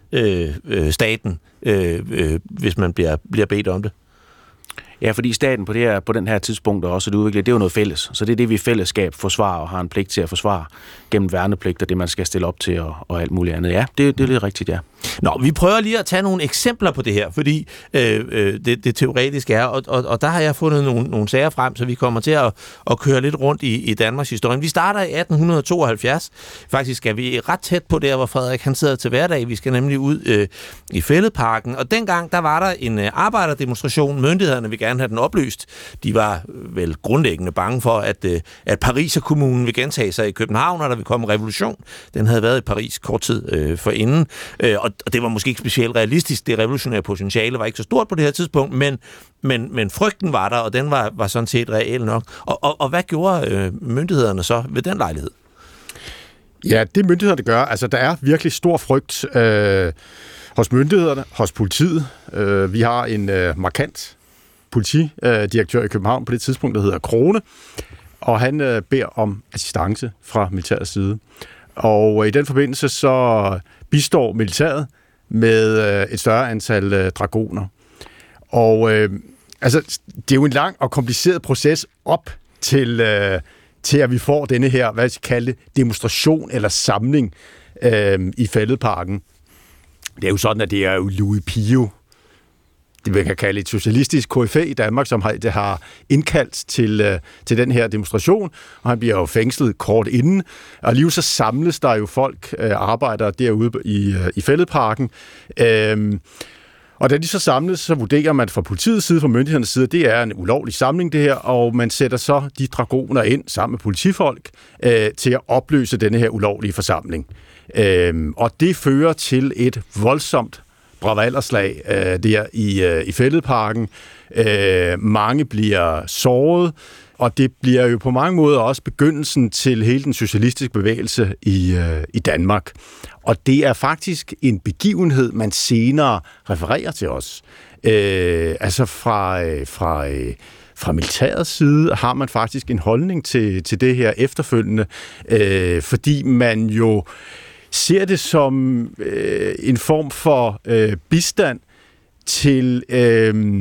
øh, øh, staten, øh, øh, hvis man bliver, bliver bedt om det. Ja, fordi staten på det her, på den her tidspunkt og også det udvikling, det er jo noget fælles. Så det er det, vi i fællesskab forsvarer og har en pligt til at forsvare gennem værnepligt og det, man skal stille op til og, og alt muligt andet. Ja, det, det er lidt rigtigt, ja. Nå, vi prøver lige at tage nogle eksempler på det her, fordi øh, øh, det, det teoretiske er, og, og, og der har jeg fundet nogle, nogle sager frem, så vi kommer til at, at køre lidt rundt i, i Danmarks historie. Vi starter i atten tooghalvfjerds. Faktisk er vi ret tæt på der, hvor Frederik han sidder til hverdag. Vi skal nemlig ud øh, i Fælledparken, og dengang der var der en øh, arbejderdemonstration. Myndighederne vil gerne have den opløst. De var vel grundlæggende bange for, at, øh, at Pariserkommunen vil gentage sig i København, og der vil komme revolution. Den havde været i Paris kort tid øh, forinden, øh, og Og det var måske ikke specielt realistisk. Det revolutionære potentiale var ikke så stort på det her tidspunkt, men, men, men frygten var der, og den var, var sådan set reel nok. Og, og, og hvad gjorde øh, myndighederne så ved den lejlighed? Ja, det myndighederne gør, altså der er virkelig stor frygt øh, hos myndighederne, hos politiet. Øh, vi har en øh, markant politidirektør i København på det tidspunkt, der hedder Krone, og han øh, beder om assistance fra militærets side. Og i den forbindelse så bistår militæret med øh, et større antal øh, dragoner. Og øh, altså, det er jo en lang og kompliceret proces op til, øh, til at vi får denne her, hvad jeg skal kalde demonstration eller samling øh, i Fælledparken. Det er jo sådan, at det er jo Louis Pio, det vi kan kalde et socialistisk K F A i Danmark, som har, det har indkaldt til, øh, til den her demonstration, og han bliver jo fængslet kort inden. Og alligevel så samles der jo folk, øh, arbejdere derude i, øh, i Fælledparken. Øhm, og da de så samles, så vurderer man fra politiets side, fra myndighedernes side, det er en ulovlig samling det her, og man sætter så de dragoner ind sammen med politifolk øh, til at opløse denne her ulovlige forsamling. Øhm, og det fører til et voldsomt bravalderslag øh, der i, øh, i Fælledparken. Øh, mange bliver såret, og det bliver jo på mange måder også begyndelsen til hele den socialistiske bevægelse i, øh, i Danmark. Og det er faktisk en begivenhed, man senere refererer til os. Øh, altså fra, øh, fra, øh, fra militærets side har man faktisk en holdning til, til det her efterfølgende, øh, fordi man jo ser det som øh, en form for øh, bistand til, øh,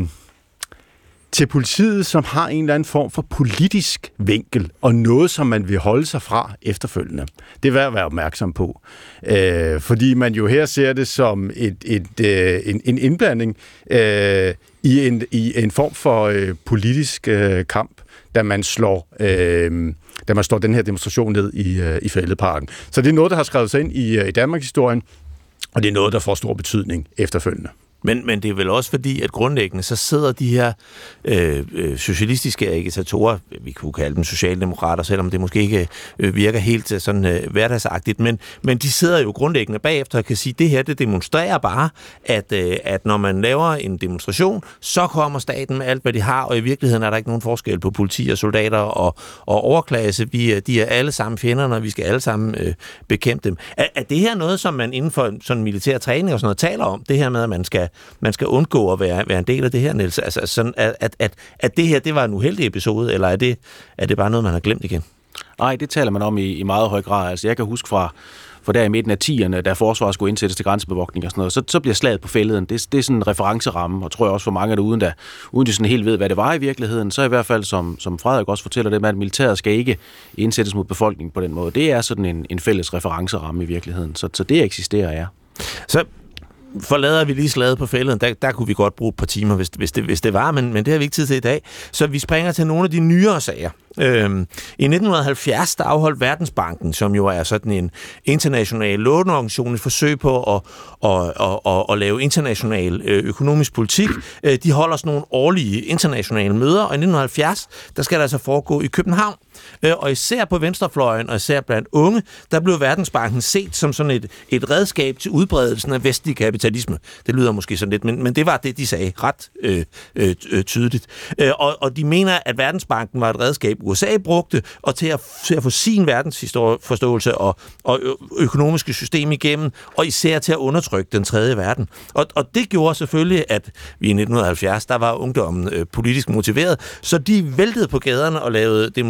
til politiet, som har en eller anden form for politisk vinkel, og noget, som man vil holde sig fra efterfølgende. Det er værd at være opmærksom på. Øh, fordi man jo her ser det som et, et, øh, en, en indblanding øh, i, en, i en form for øh, politisk øh, kamp, da man slår... Øh, da man står den her demonstration ned i, øh, i Fælledparken. Så det er noget, der har skrevet sig ind i, i Danmarks historien, og det er noget, der får stor betydning efterfølgende. Men, men det er vel også fordi, at grundlæggende så sidder de her øh, øh, socialistiske agitatorer, vi kunne kalde dem socialdemokrater, selvom det måske ikke øh, virker helt sådan øh, hverdagsagtigt, men, men de sidder jo grundlæggende bagefter og kan sige, at det her det demonstrerer bare, at, øh, at når man laver en demonstration, så kommer staten med alt, hvad de har, og i virkeligheden er der ikke nogen forskel på politi og soldater og, og overklasse. Vi, de er alle sammen fjenderne, og vi skal alle sammen øh, bekæmpe dem. Er, er det her noget, som man inden for sådan militær træning og sådan noget taler om? Det her med, at man skal man skal undgå at være, være en del af det her, Niels? Altså sådan, at, at, at det her, det var en uheldig episode, eller er det, er det bare noget, man har glemt igen? Nej, det taler man om i, i meget høj grad. Altså, jeg kan huske fra, fra der i midten af tierne, da forsvaret skulle indsættes til grænsebevogtning og sådan noget, så, så bliver slaget på Fælleden. Det, det er sådan en referenceramme, og tror jeg også for mange af det, uden, der, uden de sådan helt ved, hvad det var i virkeligheden, så i hvert fald, som, som Frederik også fortæller det med, at militæret skal ikke indsættes mod befolkningen på den måde. Det er sådan en, en fælles referenceramme i virkeligheden, så, så det eksisterer, ja. Så forlader vi lige slaget på Fælleden, der, der kunne vi godt bruge et par timer, hvis, hvis, det, hvis det var, men, men det har vi ikke tid til i dag. Så vi springer til nogle af de nyere sager. Øhm, I nitten halvfjerds, der afholdt Verdensbanken, som jo er sådan en international låneorganisation, et forsøg på at, at, at, at, at lave international økonomisk politik. De holder sådan nogle årlige internationale møder, og i nitten halvfjerds, der skal det altså foregå i København. Og især på venstrefløjen, og især blandt unge, der blev Verdensbanken set som sådan et, et redskab til udbredelsen af vestlig kapitalisme. Det lyder måske sådan lidt, men, men det var det, de sagde ret øh, øh, tydeligt. Og, og de mener, at Verdensbanken var et redskab, U S A brugte, og til at, til at få sin verdensforståelse og, og økonomiske system igennem, og især til at undertrykke den tredje verden. Og, og det gjorde selvfølgelig, at vi i nitten halvfjerds, der var ungdommen øh, politisk motiveret, så de væltede på gaderne og lavede demonstrationer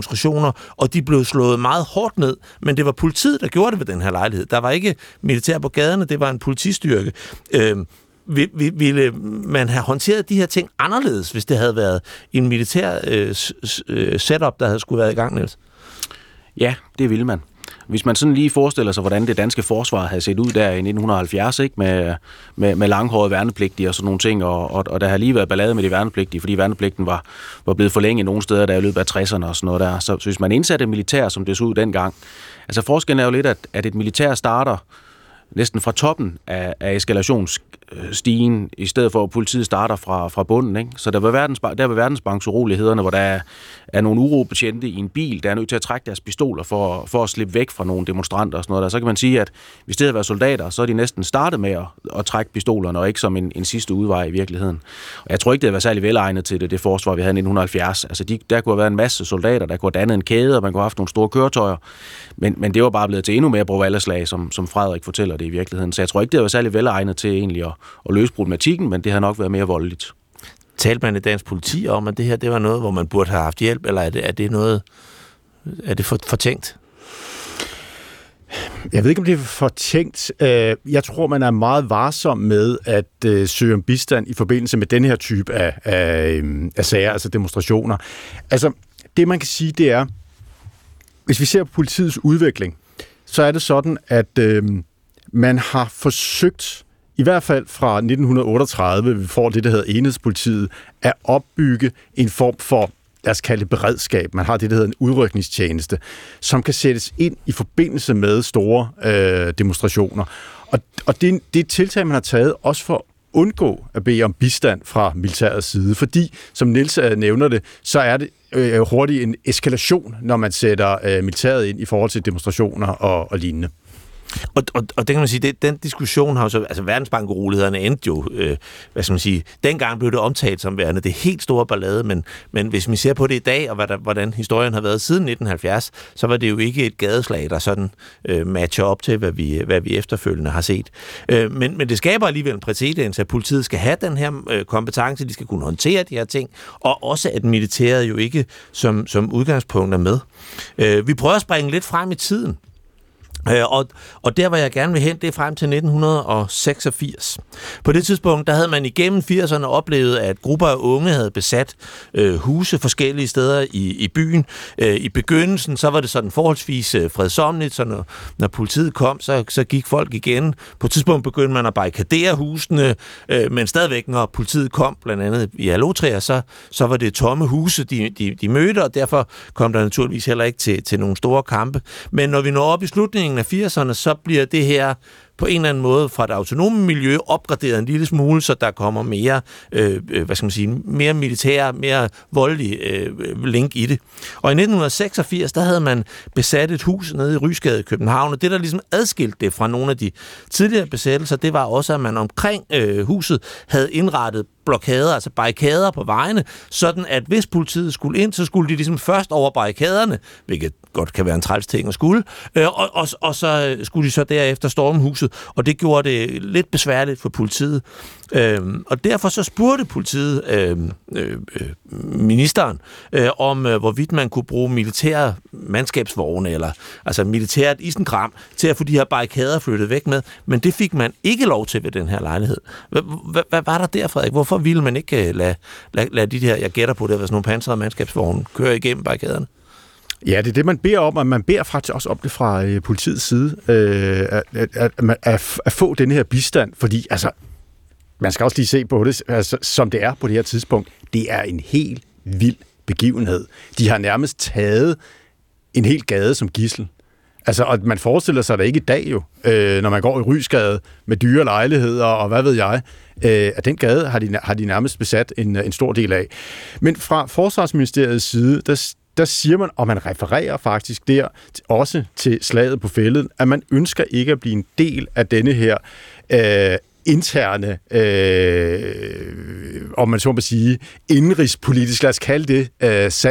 demonstrationer, og de blev slået meget hårdt ned, men det var politiet, der gjorde det ved den her lejlighed. Der var ikke militær på gaderne, det var en politistyrke. Øh, Ville man have håndteret de her ting anderledes, hvis det havde været en militær øh, setup, der havde skulle være i gang, Niels? Ja, det ville man. Hvis man sådan lige forestiller sig, hvordan det danske forsvar havde set ud der i nitten halvfjerds, ikke? Med, med, med langhårede værnepligtige og sådan nogle ting, og, og, og der har lige været ballade med de værnepligtige, fordi værnepligten var, var blevet forlænget nogle steder, der i løbet af tresserne og sådan noget der. Så, så hvis man indsatte militær, som det så ud dengang, altså forskellen er jo lidt, at, at et militær starter næsten fra toppen af, af eskalationsstigen, i stedet for at politiet starter fra, fra bunden. Ikke? Så der vil verdens, der vil verdensbanksurolighederne, hvor der er, er nogle urobetjente i en bil, der er nødt til at trække deres pistoler for, for at slippe væk fra nogle demonstranter og sådan noget der. Så kan man sige, at hvis det havde været soldater, så er de næsten startet med at, at trække pistolerne, og ikke som en, en sidste udvej i virkeligheden. Og jeg tror ikke, det havde været særlig velegnet til det, det forsvar, vi havde i nitten halvfjerds. Altså, de, der kunne have været en masse soldater, der kunne have dannet en kæde, og man kunne have haft nogle store køretøjer. Men, men det var bare blevet til endnu mere brovaleslag, som, som Frederik fortæller det i virkeligheden. Så jeg tror ikke, det var særlig velegnet til egentlig at, at løse problematikken, men det har nok været mere voldeligt. Talte man i dansk politi om, at det her det var noget, hvor man burde have haft hjælp, eller er det, er det noget, er det for, fortænkt? Jeg ved ikke, om det er fortænkt. Jeg tror, man er meget varsom med at søge om bistand i forbindelse med den her type af, af, af sager, altså demonstrationer. Altså, det man kan sige, det er, hvis vi ser på politiets udvikling, så er det sådan, at øh, man har forsøgt, i hvert fald fra nitten otteogtredive, vi får det, der hedder enhedspolitiet, at opbygge en form for, lad os kalde det beredskab. Man har det, der hedder en udrykningstjeneste, som kan sættes ind i forbindelse med store øh, demonstrationer. Og, og det, det er et tiltag, man har taget også for at undgå at bede om bistand fra militærets side, fordi, som Niels nævner det, så er det øh, hurtigt en eskalation, når man sætter øh, militæret ind i forhold til demonstrationer og, og lignende. Og, og, og det kan man sige, det, den diskussion har jo så, altså verdensbankurolighederne endte jo, øh, hvad skal man sige, dengang blev det omtalt som værende det helt store ballade, men, men hvis vi ser på det i dag, og hvad der, hvordan historien har været siden nitten halvfjerds, så var det jo ikke et gadeslag, der sådan øh, matcher op til, hvad vi, hvad vi efterfølgende har set. Øh, men, men det skaber alligevel en præcedens, at politiet skal have den her øh, kompetence, de skal kunne håndtere de her ting, og også at militæret jo ikke som, som udgangspunkt er med. Øh, vi prøver at springe lidt frem i tiden. Og, og der, hvor jeg gerne vil hen, det er frem til nitten seksogfirs. På det tidspunkt, der havde man igennem firserne oplevet, at grupper af unge havde besat øh, huse forskellige steder i, i byen. Øh, I begyndelsen, så var det sådan forholdsvis øh, fredsomligt, så når, når politiet kom, så, så gik folk igen. På et tidspunkt begyndte man at barrikadere husene, øh, men stadigvæk, når politiet kom, blandt andet i Allotria, så, så var det tomme huse, de, de, de mødte, og derfor kom der naturligvis heller ikke til, til nogle store kampe. Men når vi når op i slutningen af firserne, så bliver det her på en eller anden måde fra det autonome miljø opgraderet en lille smule, så der kommer mere, øh, hvad skal man sige, mere militær, mere voldelig øh, link i det. Og i nitten seksogfirs, der havde man besat et hus nede i Rysgade i København, og det, der ligesom adskilte det fra nogle af de tidligere besættelser, det var også, at man omkring øh, huset havde indrettet blokader, altså barrikader på vejene, sådan at hvis politiet skulle ind, så skulle de ligesom først over barrikaderne, hvilket godt kan være en træls ting at skulle, øh, og, og, og så skulle de så derefter storme huset, og det gjorde det lidt besværligt for politiet. Øh, og derfor så spurgte politiet øh, øh, ministeren øh, om, øh, hvorvidt man kunne bruge militære mandskabsvogne, eller altså militært isenkram, til at få de her barrikader flyttet væk med, men det fik man ikke lov til ved den her lejlighed. Hvad var der der, Frederik? Hvorfor ville man ikke lade, lade, lade de her, jeg gætter på, det var sådan nogle pansrede mandskabsvogne, køre igennem barrikaderne? Ja, det er det, man beder om, og man beder faktisk også om det fra øh, politiets side, øh, at, at, at, at, at få denne her bistand, fordi altså, man skal også lige se på det, altså, som det er på det her tidspunkt. Det er en helt vild begivenhed. De har nærmest taget en hel gade som gidsel. Altså, og man forestiller sig det ikke i dag jo, øh, når man går i Rysgade med dyre lejligheder og hvad ved jeg, øh, at den gade har de, har de nærmest besat en, en stor del af. Men fra Forsvarsministeriets side, der der siger man, og man refererer faktisk der også til slaget på Fælleden, at man ønsker ikke at blive en del af denne her øh, interne, øh, om man så må sige, indenrigspolitisk, lad os kalde det, øh, sag.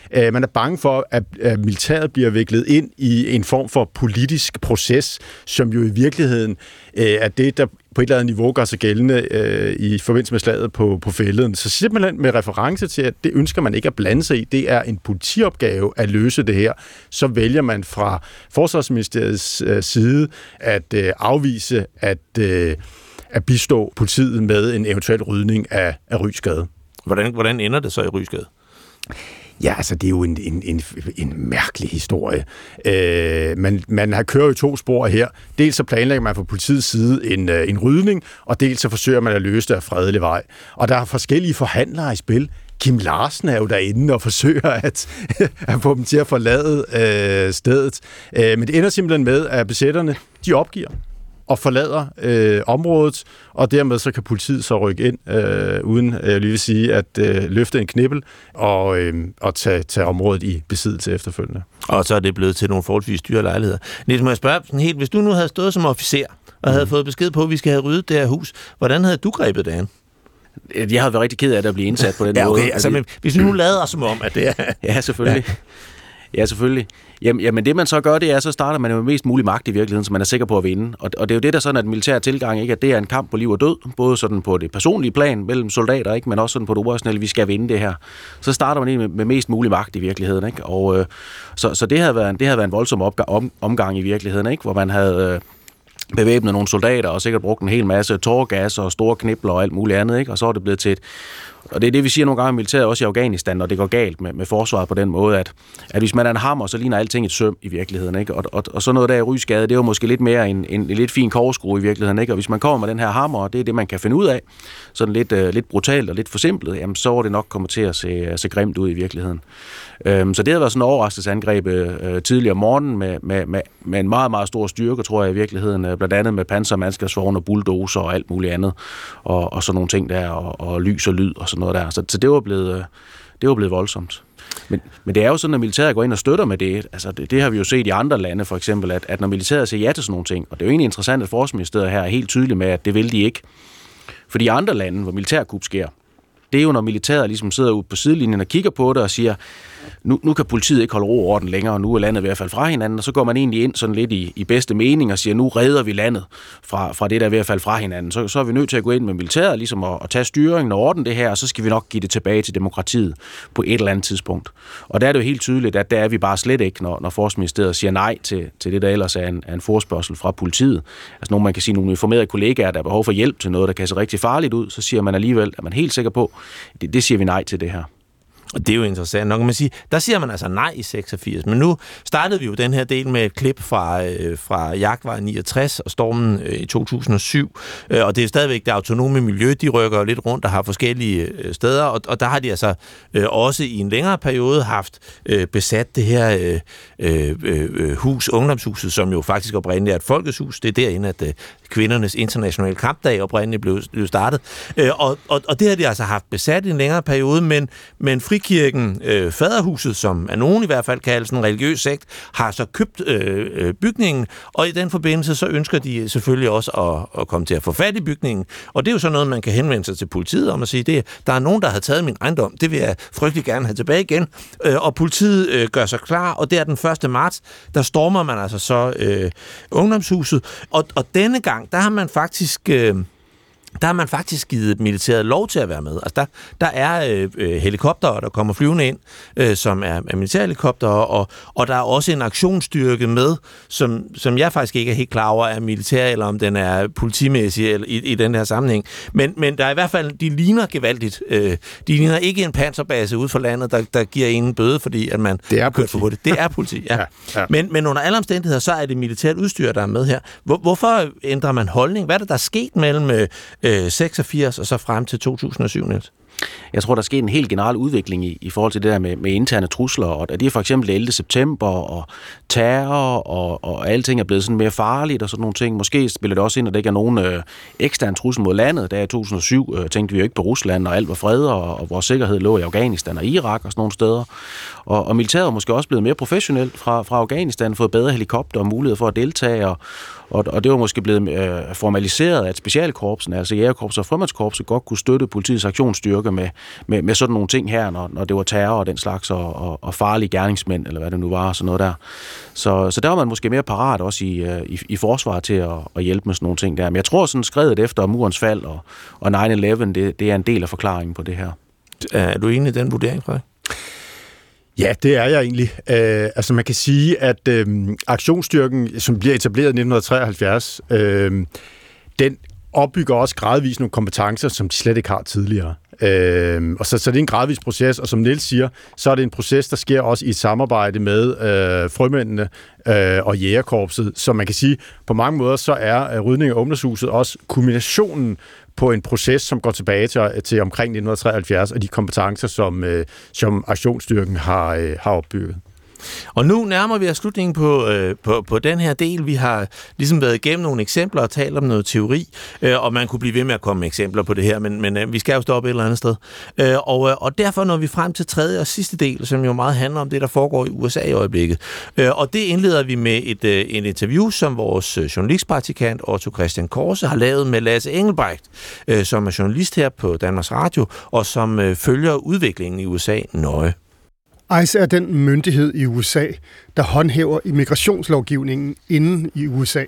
Øh, man er bange for, at, at militæret bliver viklet ind i en form for politisk proces, som jo i virkeligheden øh, er det, der på et eller andet niveau gør sig gældende øh, i forbindelse med slaget på, på Fælleden. Så simpelthen med reference til, at det ønsker man ikke at blande sig i, det er en politiopgave at løse det her, så vælger man fra Forsvarsministeriets øh, side at øh, afvise at, øh, at bistå politiet med en eventuel rydning af, af Ryesgade. Hvordan, hvordan ender det så i Ryesgade? Ja, altså det er jo en, en, en, en mærkelig historie. Øh, man, man har kørt i to spor her. Dels så planlægger man fra politiets side en, en rydning, og dels så forsøger man at løse det af fredelig vej. Og der er forskellige forhandlere i spil. Kim Larsen er jo derinde og forsøger at, at få dem til at forlade øh, stedet. Øh, men det ender simpelthen med, at besætterne, de opgiver og forlader øh, området, og dermed så kan politiet så rykke ind, øh, uden, jeg lige vil sige, at øh, løfte en knibbel og, øh, og tage, tage området i besiddelse efterfølgende. Og så er det blevet til nogle forholdsvis dyre lejligheder. Niels, må jeg spørge sådan helt, hvis du nu havde stået som officer, og havde mm. fået besked på, at vi skal have ryddet det her hus, hvordan havde du grebet det an? Jeg havde været rigtig ked af at blive indsat på den ja, okay. måde. Altså, men hvis vi nu lader som om, at det er... ja, selvfølgelig. Ja. Ja, selvfølgelig. Jamen, jamen det man så gør, det er, så starter man jo med mest mulig magt i virkeligheden, så man er sikker på at vinde. Og, og det er jo det, der sådan, at militær tilgang ikke, at det er en kamp på liv og død, både sådan på det personlige plan mellem soldater, ikke, men også sådan på det operationelle, vi skal vinde det her. Så starter man med, med mest mulig magt i virkeligheden, ikke? Og øh, så, så det havde været en, det havde været en voldsom opga- om, omgang i virkeligheden, ikke? Hvor man havde øh, bevæbnet nogle soldater og sikkert brugt en hel masse tåregas og store knibler og alt muligt andet, ikke? Og så er det blevet til et... Og det er det, vi siger nogle gange i militæret, også i Afghanistan, når det går galt med, med forsvaret på den måde, at, at hvis man er en hammer, så ligner alting et søm i virkeligheden, ikke? Og, og, og sådan noget der i Ryesgade, det er jo måske lidt mere en, en, en lidt fin korskrue i virkeligheden, ikke? Og hvis man kommer med den her hammer, og det er det, man kan finde ud af, sådan lidt, uh, lidt brutalt og lidt forsimplet, jamen så er det nok kommet til at se, se grimt ud i virkeligheden. Um, så det har været sådan en overraskelsesangreb uh, tidligere om morgenen med, med, med, med en meget, meget stor styrke, tror jeg i virkeligheden, uh, blandt andet med pansermandskabsvogne og bulldozer og alt muligt andet, og, og sådan nogle ting der, og, og lys og lyd og sådan noget der. Så, så det var blevet, det var blevet voldsomt. Men, men det er jo sådan, at militæret går ind og støtter med det. Altså det, det har vi jo set i andre lande, for eksempel, at, at når militæret siger ja til sådan nogle ting, og det er jo egentlig interessant, at Forsvarsministeriet her er helt tydeligt med, at det vil de ikke. Fordi i andre lande, hvor militærkup sker, det er jo, når militæret ligesom sidder ude på sidelinjen og kigger på det og siger, nu, nu kan politiet ikke holde ro og orden længere, og nu er landet i hvert fald fra hinanden, og så går man egentlig ind sådan lidt i, i bedste mening og siger, nu redder vi landet fra, fra det, der er ved at falde fra hinanden. Så, så er vi nødt til at gå ind med militæret, ligesom at, at tage styringen og ordne det her, og så skal vi nok give det tilbage til demokratiet på et eller andet tidspunkt. Og der er det jo helt tydeligt, at der er vi bare slet ikke, når, når Forsvarsministeriet siger nej til, til det, der ellers er en, er en forespørgsel fra politiet. Altså nogle, man kan sige, nogle informerede kollegaer, der har behov for hjælp til noget, der kan se rigtig farligt ud, så siger man alligevel, at man er helt sikker på, det, det siger vi nej til det her. Og det er jo interessant nok, kan man sige. Der siger man altså nej i seksogfirs, men nu startede vi jo den her del med et klip fra, øh, fra Jagtvej niogtres og stormen øh, i to tusind og syv, øh, og det er stadigvæk det autonome miljø, de rykker lidt rundt og har forskellige øh, steder, og, og der har de altså øh, også i en længere periode haft øh, besat det her øh, øh, øh, hus, ungdomshuset, som jo faktisk oprindeligt er et folkeshus. Det er derinde, at øh, kvindernes internationale kampdag oprindeligt blev, blev startet, øh, og, og, og det har de altså haft besat i en længere periode, men, men Frikirken, øh, Faderhuset, som er nogen i hvert fald kaldes en religiøs sekt, har så købt øh, bygningen, og i den forbindelse så ønsker de selvfølgelig også at, at komme til at få fat i bygningen, og det er jo så noget, man kan henvende sig til politiet om at sige, det, der er nogen, der har taget min ejendom, det vil jeg frygtelig gerne have tilbage igen, øh, og politiet øh, gør sig klar, og det er den første marts, der stormer man altså så øh, ungdomshuset, og, og denne gang, der har man faktisk... Øh, Der har man faktisk givet militæret lov til at være med. Altså der, der er øh, helikoptere, der kommer flyvende ind, øh, som er, er militærhelikoptere, og, og der er også en aktionsstyrke med, som, som jeg faktisk ikke er helt klar over, er militær, eller om den er politimæssig eller, i, i den her sammenhæng. Men, men der er i hvert fald, de ligner gevaldigt. Øh, de ligner ikke en panserbase ude for landet, der, der giver en bøde, fordi at man det er kørt for det. Det er politi, ja. ja, ja. Men, men under alle omstændigheder, så er det militært udstyr, der er med her. Hvor, hvorfor ændrer man holdning? Hvad er det, der er sket mellem... Øh, seksogfirs og så frem til to tusind og syv, Niels? Jeg tror, der sker en helt generel udvikling i, i forhold til det der med, med interne trusler, og det er for eksempel ellevte september og terror, og, og alting er blevet sådan mere farligt og sådan nogle ting. Måske spiller det også ind, at der ikke er nogen øh, ekstern trussel mod landet. Der i to tusind og syv øh, tænkte vi jo ikke på Rusland, og alt var fred, og, og vores sikkerhed lå i Afghanistan og Irak og sådan nogle steder. Og, og militæret er måske også blevet mere professionelt fra, fra Afghanistan, fået bedre helikopter og mulighed for at deltage, og, og, og det var måske blevet øh, formaliseret, at specialkorpsen, altså jægerkorpset og frømandskorpset, godt kunne støtte politiets aktionsstyrke med, med, med sådan nogle ting her, når, når det var terror og den slags, og, og, og farlige gerningsmænd, eller hvad det nu var, sådan noget der. Så, så der var man måske mere parat også i, i, i forsvar til at, at hjælpe med sådan nogle ting der. Men jeg tror sådan skredet efter murens fald og, og nine eleven, det, det er en del af forklaringen på det her. Er du enig i den vurdering, Frederik? Ja, det er jeg egentlig. Øh, altså man kan sige, at øh, aktionsstyrken, som bliver etableret i nitten treoghalvfjerds, øh, den opbygger også gradvist nogle kompetencer, som de slet ikke har tidligere. Øh, og så, så det er en gradvis proces, og som Niels siger, så er det en proces, der sker også i et samarbejde med øh, frømændene øh, og jægerkorpset. Så man kan sige, på mange måder, så er øh, rydning af ungdomshuset også kulminationen på en proces, som går tilbage til, til omkring nitten treoghalvfjerds, og de kompetencer, som, øh, som aktionsstyrken har, øh, har opbygget. Og nu nærmer vi os slutningen på, øh, på, på den her del. Vi har ligesom været igennem nogle eksempler og talt om noget teori, øh, og man kunne blive ved med at komme med eksempler på det her, men, men øh, vi skal jo stoppe et eller andet sted. Øh, og, øh, og derfor når vi frem til tredje og sidste del, som jo meget handler om det, der foregår i U S A i øjeblikket. Øh, og det indleder vi med et, øh, et interview, som vores journalistpraktikant Otto Christian Korse har lavet med Lasse Engelbrecht, øh, som er journalist her på Danmarks Radio, og som øh, følger udviklingen i U S A nøje. ICE er den myndighed i U S A, der håndhæver immigrationslovgivningen inden i U S A.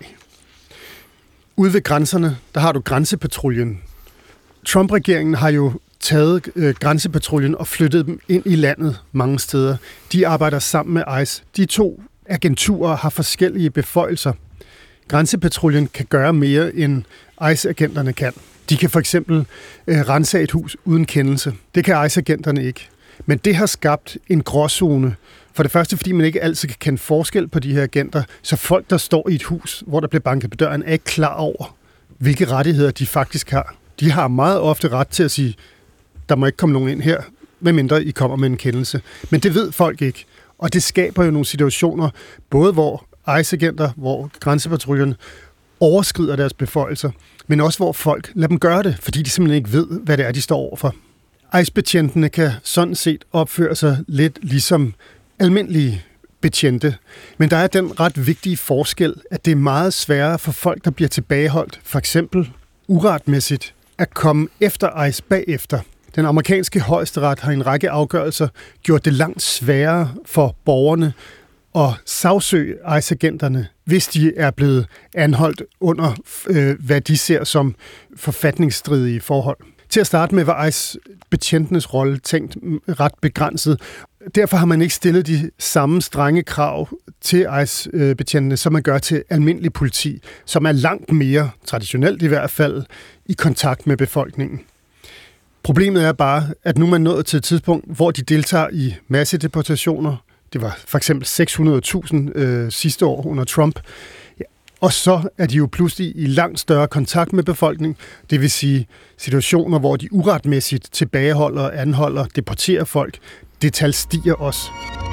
Ude ved grænserne, der har du grænsepatruljen. Trump-regeringen har jo taget øh, grænsepatruljen og flyttet dem ind i landet mange steder. De arbejder sammen med ICE. De to agenturer har forskellige beføjelser. Grænsepatruljen kan gøre mere, end ICE-agenterne kan. De kan for eksempel øh, rense et hus uden kendelse. Det kan ICE-agenterne ikke. Men det har skabt en gråzone. For det første, fordi man ikke altid kan kende forskel på de her agenter, så folk, der står i et hus, hvor der bliver banket på døren, er ikke klar over, hvilke rettigheder de faktisk har. De har meget ofte ret til at sige, der må ikke komme nogen ind her, medmindre I kommer med en kendelse. Men det ved folk ikke. Og det skaber jo nogle situationer, både hvor ICE-agenter, hvor grænsepatruljen overskrider deres beføjelser, men også hvor folk lader dem gøre det, fordi de simpelthen ikke ved, hvad det er, de står overfor. ICE-betjentene kan sådan set opføre sig lidt ligesom almindelige betjente. Men der er den ret vigtige forskel, at det er meget sværere for folk, der bliver tilbageholdt, for eksempel uretmæssigt, at komme efter ICE bagefter. Den amerikanske højesteret har i en række afgørelser gjort det langt sværere for borgerne at sagsøge ICE-agenterne, hvis de er blevet anholdt under, øh, hvad de ser som forfatningsstridige forhold. Til at starte med var ICE-betjentenes rolle tænkt ret begrænset. Derfor har man ikke stillet de samme strenge krav til ICE-betjentene, som man gør til almindelig politi, som er langt mere, traditionelt i hvert fald, i kontakt med befolkningen. Problemet er bare, at nu er man nået til et tidspunkt, hvor de deltager i massedeportationer. Det var for eksempel seks hundrede tusind øh, sidste år under Trump. Og så er de jo pludselig i langt større kontakt med befolkningen, det vil sige situationer, hvor de uretmæssigt tilbageholder, anholder, deporterer folk. Det tal stiger også.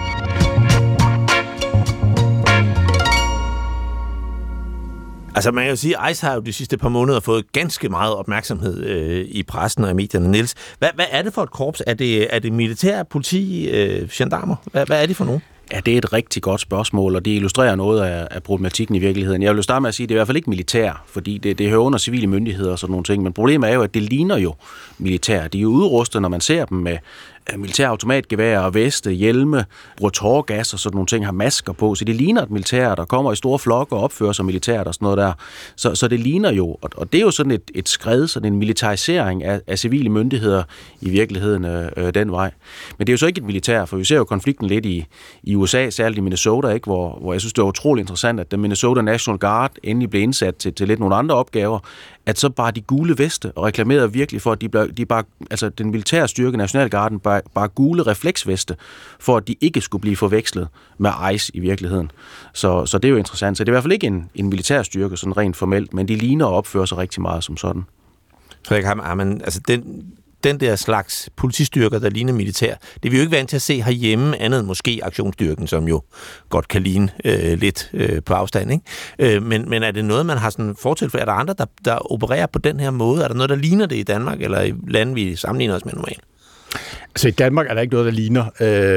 Altså man kan jo sige, at ICE har jo de sidste par måneder fået ganske meget opmærksomhed øh, i pressen og i medierne. Niels, hvad, hvad er det for et korps? Er det, er det militær, politi, øh, gendarmer? Hvad, hvad er det for nogen? Ja, det er et rigtig godt spørgsmål, og det illustrerer noget af, af problematikken i virkeligheden. Jeg vil starte med at sige, at det er i hvert fald ikke militær, fordi det, det hører under civile myndigheder og sådan nogle ting, men problemet er jo, at det ligner jo militær. De er jo udrustet, når man ser dem med militære automatgeværer og veste, hjelme, bruger tåregas og sådan nogle ting, har masker på, så det ligner et militær, der kommer i store flokke og opfører sig militært og sådan noget der. Så, så det ligner jo, og, og det er jo sådan et, et skred, sådan en militarisering af, af civile myndigheder i virkeligheden øh, den vej. Men det er jo så ikke et militær, for vi ser jo konflikten lidt i, i U S A, særligt i Minnesota, ikke? Hvor, hvor jeg synes, det er utroligt interessant, at den Minnesota National Guard endelig blev indsat til, til lidt nogle andre opgaver, at så bare de gule veste og reklamerede virkelig for, at de, de bare, altså den militære styrke, Nationalgarden, bare, bare gule refleksveste, for at de ikke skulle blive forvekslet med ICE i virkeligheden. Så, så det er jo interessant. Så det er i hvert fald ikke en, en militær styrke, sådan rent formelt, men de ligner og opfører sig rigtig meget som sådan. Frederik, har man, altså den, den der slags politistyrker, der ligner militær, det er vi jo ikke vant til at se herhjemme, andet end måske aktionsstyrken, som jo godt kan ligne øh, lidt øh, på afstand, ikke? Øh, men, men er det noget, man har sådan fortil for? Er der andre, der, der opererer på den her måde? Er der noget, der ligner det i Danmark, eller i lande, vi sammenligner os med normalt? Altså i Danmark er der ikke noget, der ligner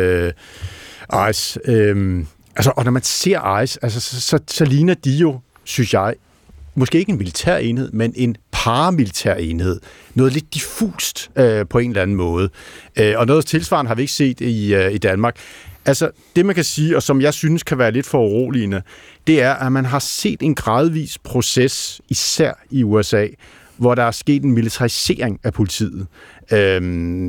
øh, ICE. Øh, altså, og når man ser ICE, altså, så, så, så ligner de jo, synes jeg, måske ikke en militær enhed, men en paramilitær enhed. Noget lidt diffust øh, på en eller anden måde. Øh, og noget tilsvarende har vi ikke set i, øh, i Danmark. Altså, det man kan sige, og som jeg synes kan være lidt for uroligende, det er, at man har set en gradvis proces, især i U S A, hvor der er sket en militarisering af politiet. Øhm,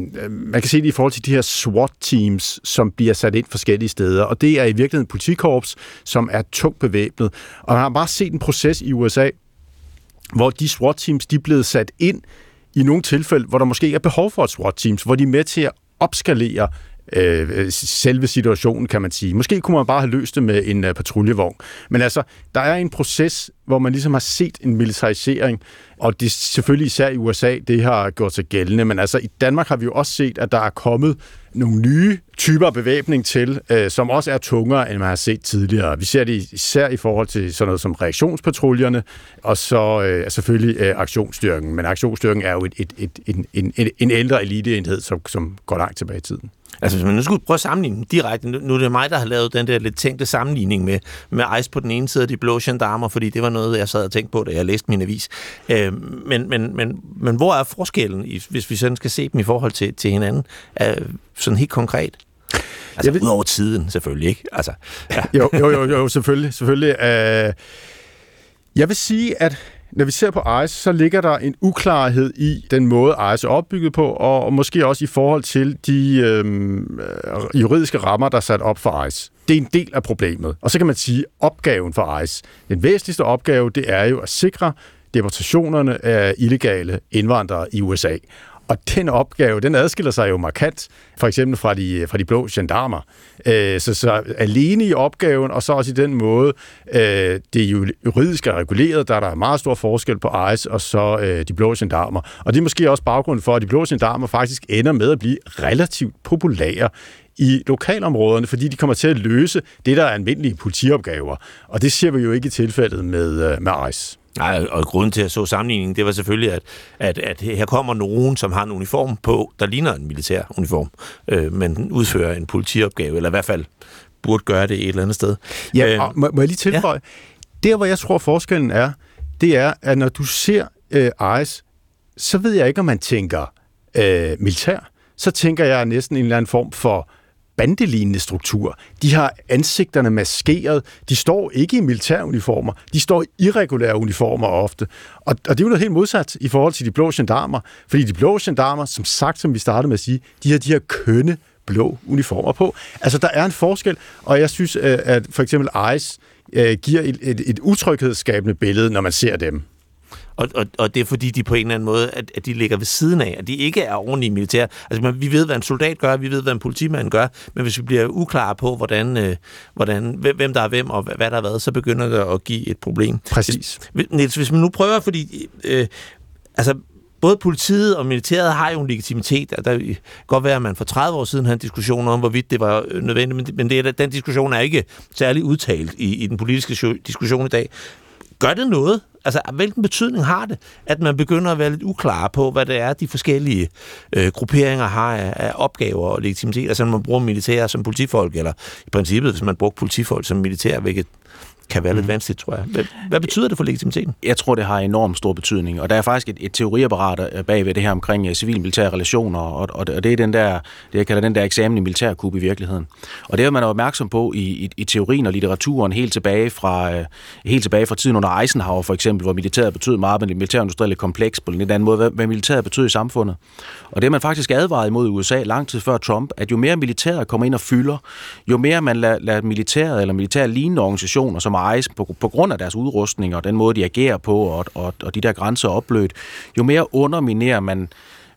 man kan se det i forhold til de her SWAT-teams, som bliver sat ind forskellige steder, og det er i virkeligheden et politikorps, som er tungt bevæbnet. Og man har bare set en proces i U S A, hvor de SWAT-teams, de er blevet sat ind i nogle tilfælde, hvor der måske ikke er behov for et SWAT-teams, hvor de er med til at opskalere øh, selve situationen, kan man sige. Måske kunne man bare have løst det med en uh, patruljevogn. Men altså, der er en proces, hvor man ligesom har set en militarisering, og det er selvfølgelig især i U S A, det har gjort sig gældende, men altså i Danmark har vi jo også set, at der er kommet nogle nye typer af bevæbning til, øh, som også er tungere, end man har set tidligere. Vi ser det især i forhold til sådan noget som reaktionspatruljerne, og så øh, selvfølgelig øh, aktionsstyrken. Men aktionsstyrken er jo et, et, et, en, en, en ældre eliteenhed, som, som går langt tilbage i tiden. Altså, hvis man nu skulle prøve at sammenligne direkte, nu er det mig, der har lavet den der lidt tænkte sammenligning med, med ICE på den ene side af de blå gendarmer, fordi det var noget, jeg sad og tænkte på, da jeg læste min avis. Øh, men, men, men, men hvor er forskellen, hvis vi sådan skal se dem i forhold til, til hinanden, øh, sådan helt konkret? Altså, ved... ud over tiden, selvfølgelig, ikke? Altså, ja. jo, jo, jo, jo, selvfølgelig. selvfølgelig. Uh, jeg vil sige, at når vi ser på ICE, så ligger der en uklarhed i den måde, ICE er opbygget på, og måske også i forhold til de øhm, juridiske rammer, der er sat op for ICE. Det er en del af problemet. Og så kan man sige, opgaven for ICE. Den væsentligste opgave, det er jo at sikre deportationerne af illegale indvandrere i U S A. Og den opgave, den adskiller sig jo markant, for eksempel fra de, fra de blå gendarmer. Øh, så, så alene i opgaven, og så også i den måde, øh, det er jo juridisk er reguleret, der er der meget stor forskel på ICE og så øh, de blå gendarmer. Og det er måske også baggrunden for, at de blå gendarmer faktisk ender med at blive relativt populære i lokalområderne, fordi de kommer til at løse det, der er almindelige politiopgaver. Og det ser vi jo ikke i tilfældet med, med ICE. Nej, og grunden til at så sammenligningen, det var selvfølgelig, at, at, at her kommer nogen, som har en uniform på, der ligner en militær uniform, øh, men udfører en politiopgave, eller i hvert fald burde gøre det et eller andet sted. Ja, øh, og må, må jeg lige tilføje? Ja. Der, hvor jeg tror, forskellen er, det er, at når du ser øh, ICE, så ved jeg ikke, om man tænker øh, militær. Så tænker jeg næsten en eller anden form for bandelignende struktur. De har ansigterne maskeret. De står ikke i militæruniformer. De står i irregulære uniformer ofte. Og, og det er jo noget helt modsat i forhold til de blå gendarmer. Fordi de blå gendarmer, som sagt, som vi startede med at sige, de har de her kønne blå uniformer på. Altså, der er en forskel, og jeg synes, at for eksempel ICE giver et, et, et utryghedsskabende billede, når man ser dem. Og, og, og det er fordi, de på en eller anden måde, at, at de ligger ved siden af, at de ikke er ordentlige militære. Altså, man, vi ved, hvad en soldat gør, vi ved, hvad en politimand gør, men hvis vi bliver uklare på, hvordan, øh, hvordan, hvem der er hvem, og hvad der er hvad, så begynder det at give et problem. Præcis. Hvis, Niels, hvis man nu prøver, fordi øh, altså, både politiet og militæret har jo en legitimitet. Der kan godt være, at man for tredive år siden havde en diskussion om, hvorvidt det var nødvendigt, men det er, den diskussion er ikke særlig udtalt i, i den politiske diskussion i dag. Gør det noget? Altså, hvilken betydning har det, at man begynder at være lidt uklar på, hvad det er, de forskellige øh, grupperinger har af, af opgaver og legitimitet? Altså, når man bruger militære som politifolk, eller i princippet, hvis man bruger politifolk som militær, hvilket kan være lidt mm. vanskeligt, tror jeg. Hvad, hvad betyder det for legitimiteten? Jeg tror, det har enormt stor betydning, og der er faktisk et, et teoriapparat bagved det her omkring civil-militære relationer, og, og det er den der, det jeg kalder den der eksamen i militærkup i virkeligheden. Og det er man opmærksom på i, i, i teorien og litteraturen helt tilbage fra helt tilbage fra tiden under Eisenhower for eksempel, hvor militæret betød meget, men det militærindustrielle kompleks på en lidt anden måde, hvad, hvad militæret betød i samfundet. Og det er man faktisk advaret imod i U S A lang tid før Trump, at jo mere militæret kommer ind og fylder, jo mere man lader, lader militæret eller militærlignende organisationer, som ICE, på, på grund af deres udrustning og den måde, de agerer på, og, og, og de der grænser oplødt, jo mere underminerer man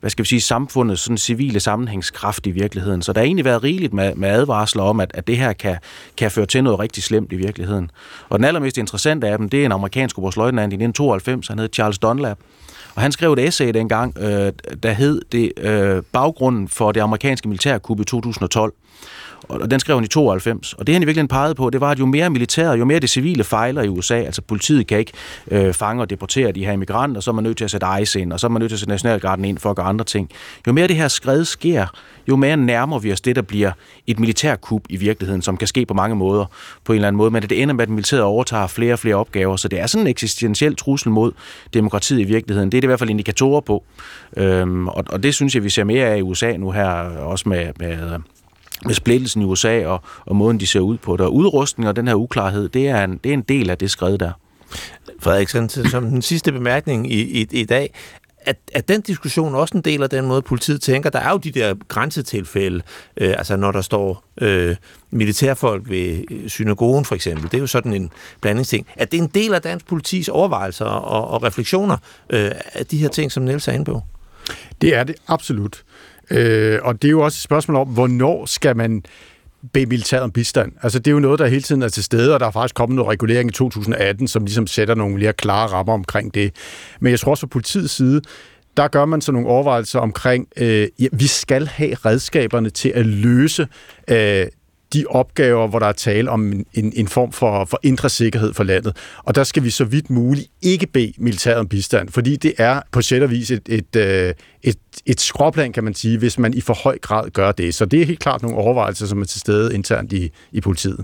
hvad skal vi sige, samfundets sådan civile sammenhængskraft i virkeligheden. Så der har egentlig været rigeligt med, med advarsler om, at, at det her kan, kan føre til noget rigtig slemt i virkeligheden. Og den allermest interessante af dem, det er en amerikansk oberstløjtnant i nitten tooghalvfems, han hed Charles Dunlap. Og han skrev et essay dengang, øh, der hed det øh, baggrunden for det amerikanske militærkup i to tusind og tolv. Og den skrev han i tooghalvfems. Og det han i virkeligheden pegede på, det var, at jo mere militæret, jo mere det civile fejler i U S A, altså politiet kan ikke øh, fange og deportere de her immigranter, så er man nødt til at sætte ICE ind, og så er man nødt til at sætte Nationalgarden ind for at gøre andre ting. Jo mere det her skred sker, jo mere nærmer vi os det, der bliver et militærkup i virkeligheden, som kan ske på mange måder, på en eller anden måde, men det ender med, at militæret overtager flere og flere opgaver, så det er sådan en eksistentiel trussel mod demokratiet i virkeligheden. Det er det i hvert fald indikatorer på, øhm, og, og det synes jeg, vi ser mere af i U S A nu her, også med, med med splittelsen i U S A og, og måden, de ser ud på det. Og udrustning og den her uklarhed, det er en, det er en del af det skred der. Frederiksen, som den sidste bemærkning i, i, i dag, at, at den diskussion også en del af den måde, politiet tænker. Der er jo de der grænsetilfælde, øh, altså når der står øh, militærfolk ved synagogen for eksempel. Det er jo sådan en blandingsting. At det er en del af dansk politis overvejelser og, og refleksioner øh, af de her ting, som Niels er inde på. Det er det absolut. Øh, og det er jo også et spørgsmål om, hvornår skal man bede militæret om bistand? Altså det er jo noget, der hele tiden er til stede, og der er faktisk kommet noget regulering i to tusind atten, som ligesom sætter nogle mere klare rammer omkring det. Men jeg tror også fra politiets side, der gør man så nogle overvejelser omkring, øh, ja, vi skal have redskaberne til at løse øh, de opgaver, hvor der er tale om en, en form for, for indre sikkerhed for landet. Og der skal vi så vidt muligt ikke bede militæret om bistand, fordi det er på sæt og vis et, et, et, et, et skråplan, kan man sige, hvis man i for høj grad gør det. Så det er helt klart nogle overvejelser, som er til stede internt i, i politiet.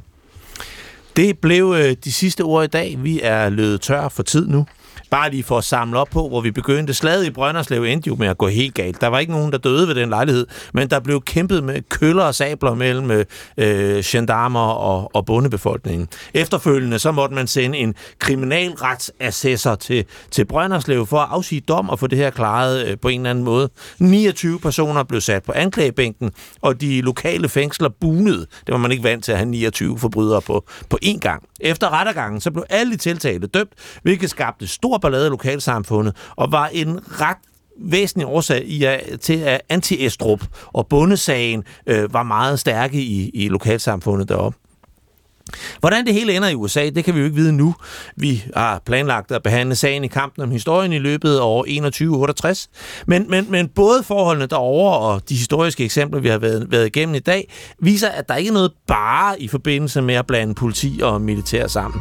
Det blev øh, de sidste ord i dag. Vi er løbet tør for tid nu. Bare lige for at samle op på, hvor vi begyndte. Slaget i Brønderslev endte jo med at gå helt galt. Der var ikke nogen, der døde ved den lejlighed, men der blev kæmpet med køller og sabler mellem øh, gendarmer og, og bondebefolkningen. Efterfølgende så måtte man sende en kriminalretsassessor til, til Brønderslev for at afsige dom og få det her klaret øh, på en eller anden måde. niogtyve personer blev sat på anklagebænken, og de lokale fængsler bunede. Det var man ikke vant til at have niogtyve forbrydere på, på én gang. Efter rettergangen så blev alle de tiltalte dømt, hvilket skabte stor ballade i lokalsamfundet, og var en ret væsentlig årsag i, at, til, at anti-Estrup og bondesagen øh, var meget stærke i, i lokalsamfundet deroppe. Hvordan det hele ender i U S A, det kan vi jo ikke vide nu. Vi har planlagt at behandle sagen i Kampen om historien i løbet af år enogtyve otteogtres. Men, men, men både forholdene derovre og de historiske eksempler, vi har været, været igennem i dag, viser, at der ikke er noget bare i forbindelse med at blande politi og militær sammen.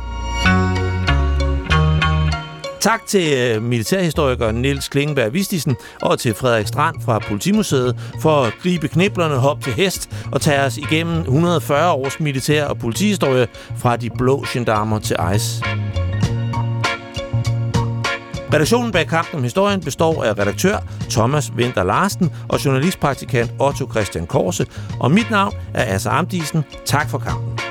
Tak til militærhistoriker Niels Klingenberg Vistisen og til Frederik Strand fra Politimuseet for at gribe kniblerne, hoppe til hest og tage os igennem et hundrede og fyrre års militær- og politihistorie fra de blå gendarmer til ICE. Redaktionen bag Kampen om historien består af redaktør Thomas Winther Larsen og journalistpraktikant Otto Christian Korse, og mit navn er Asser Amdisen. Tak for kampen.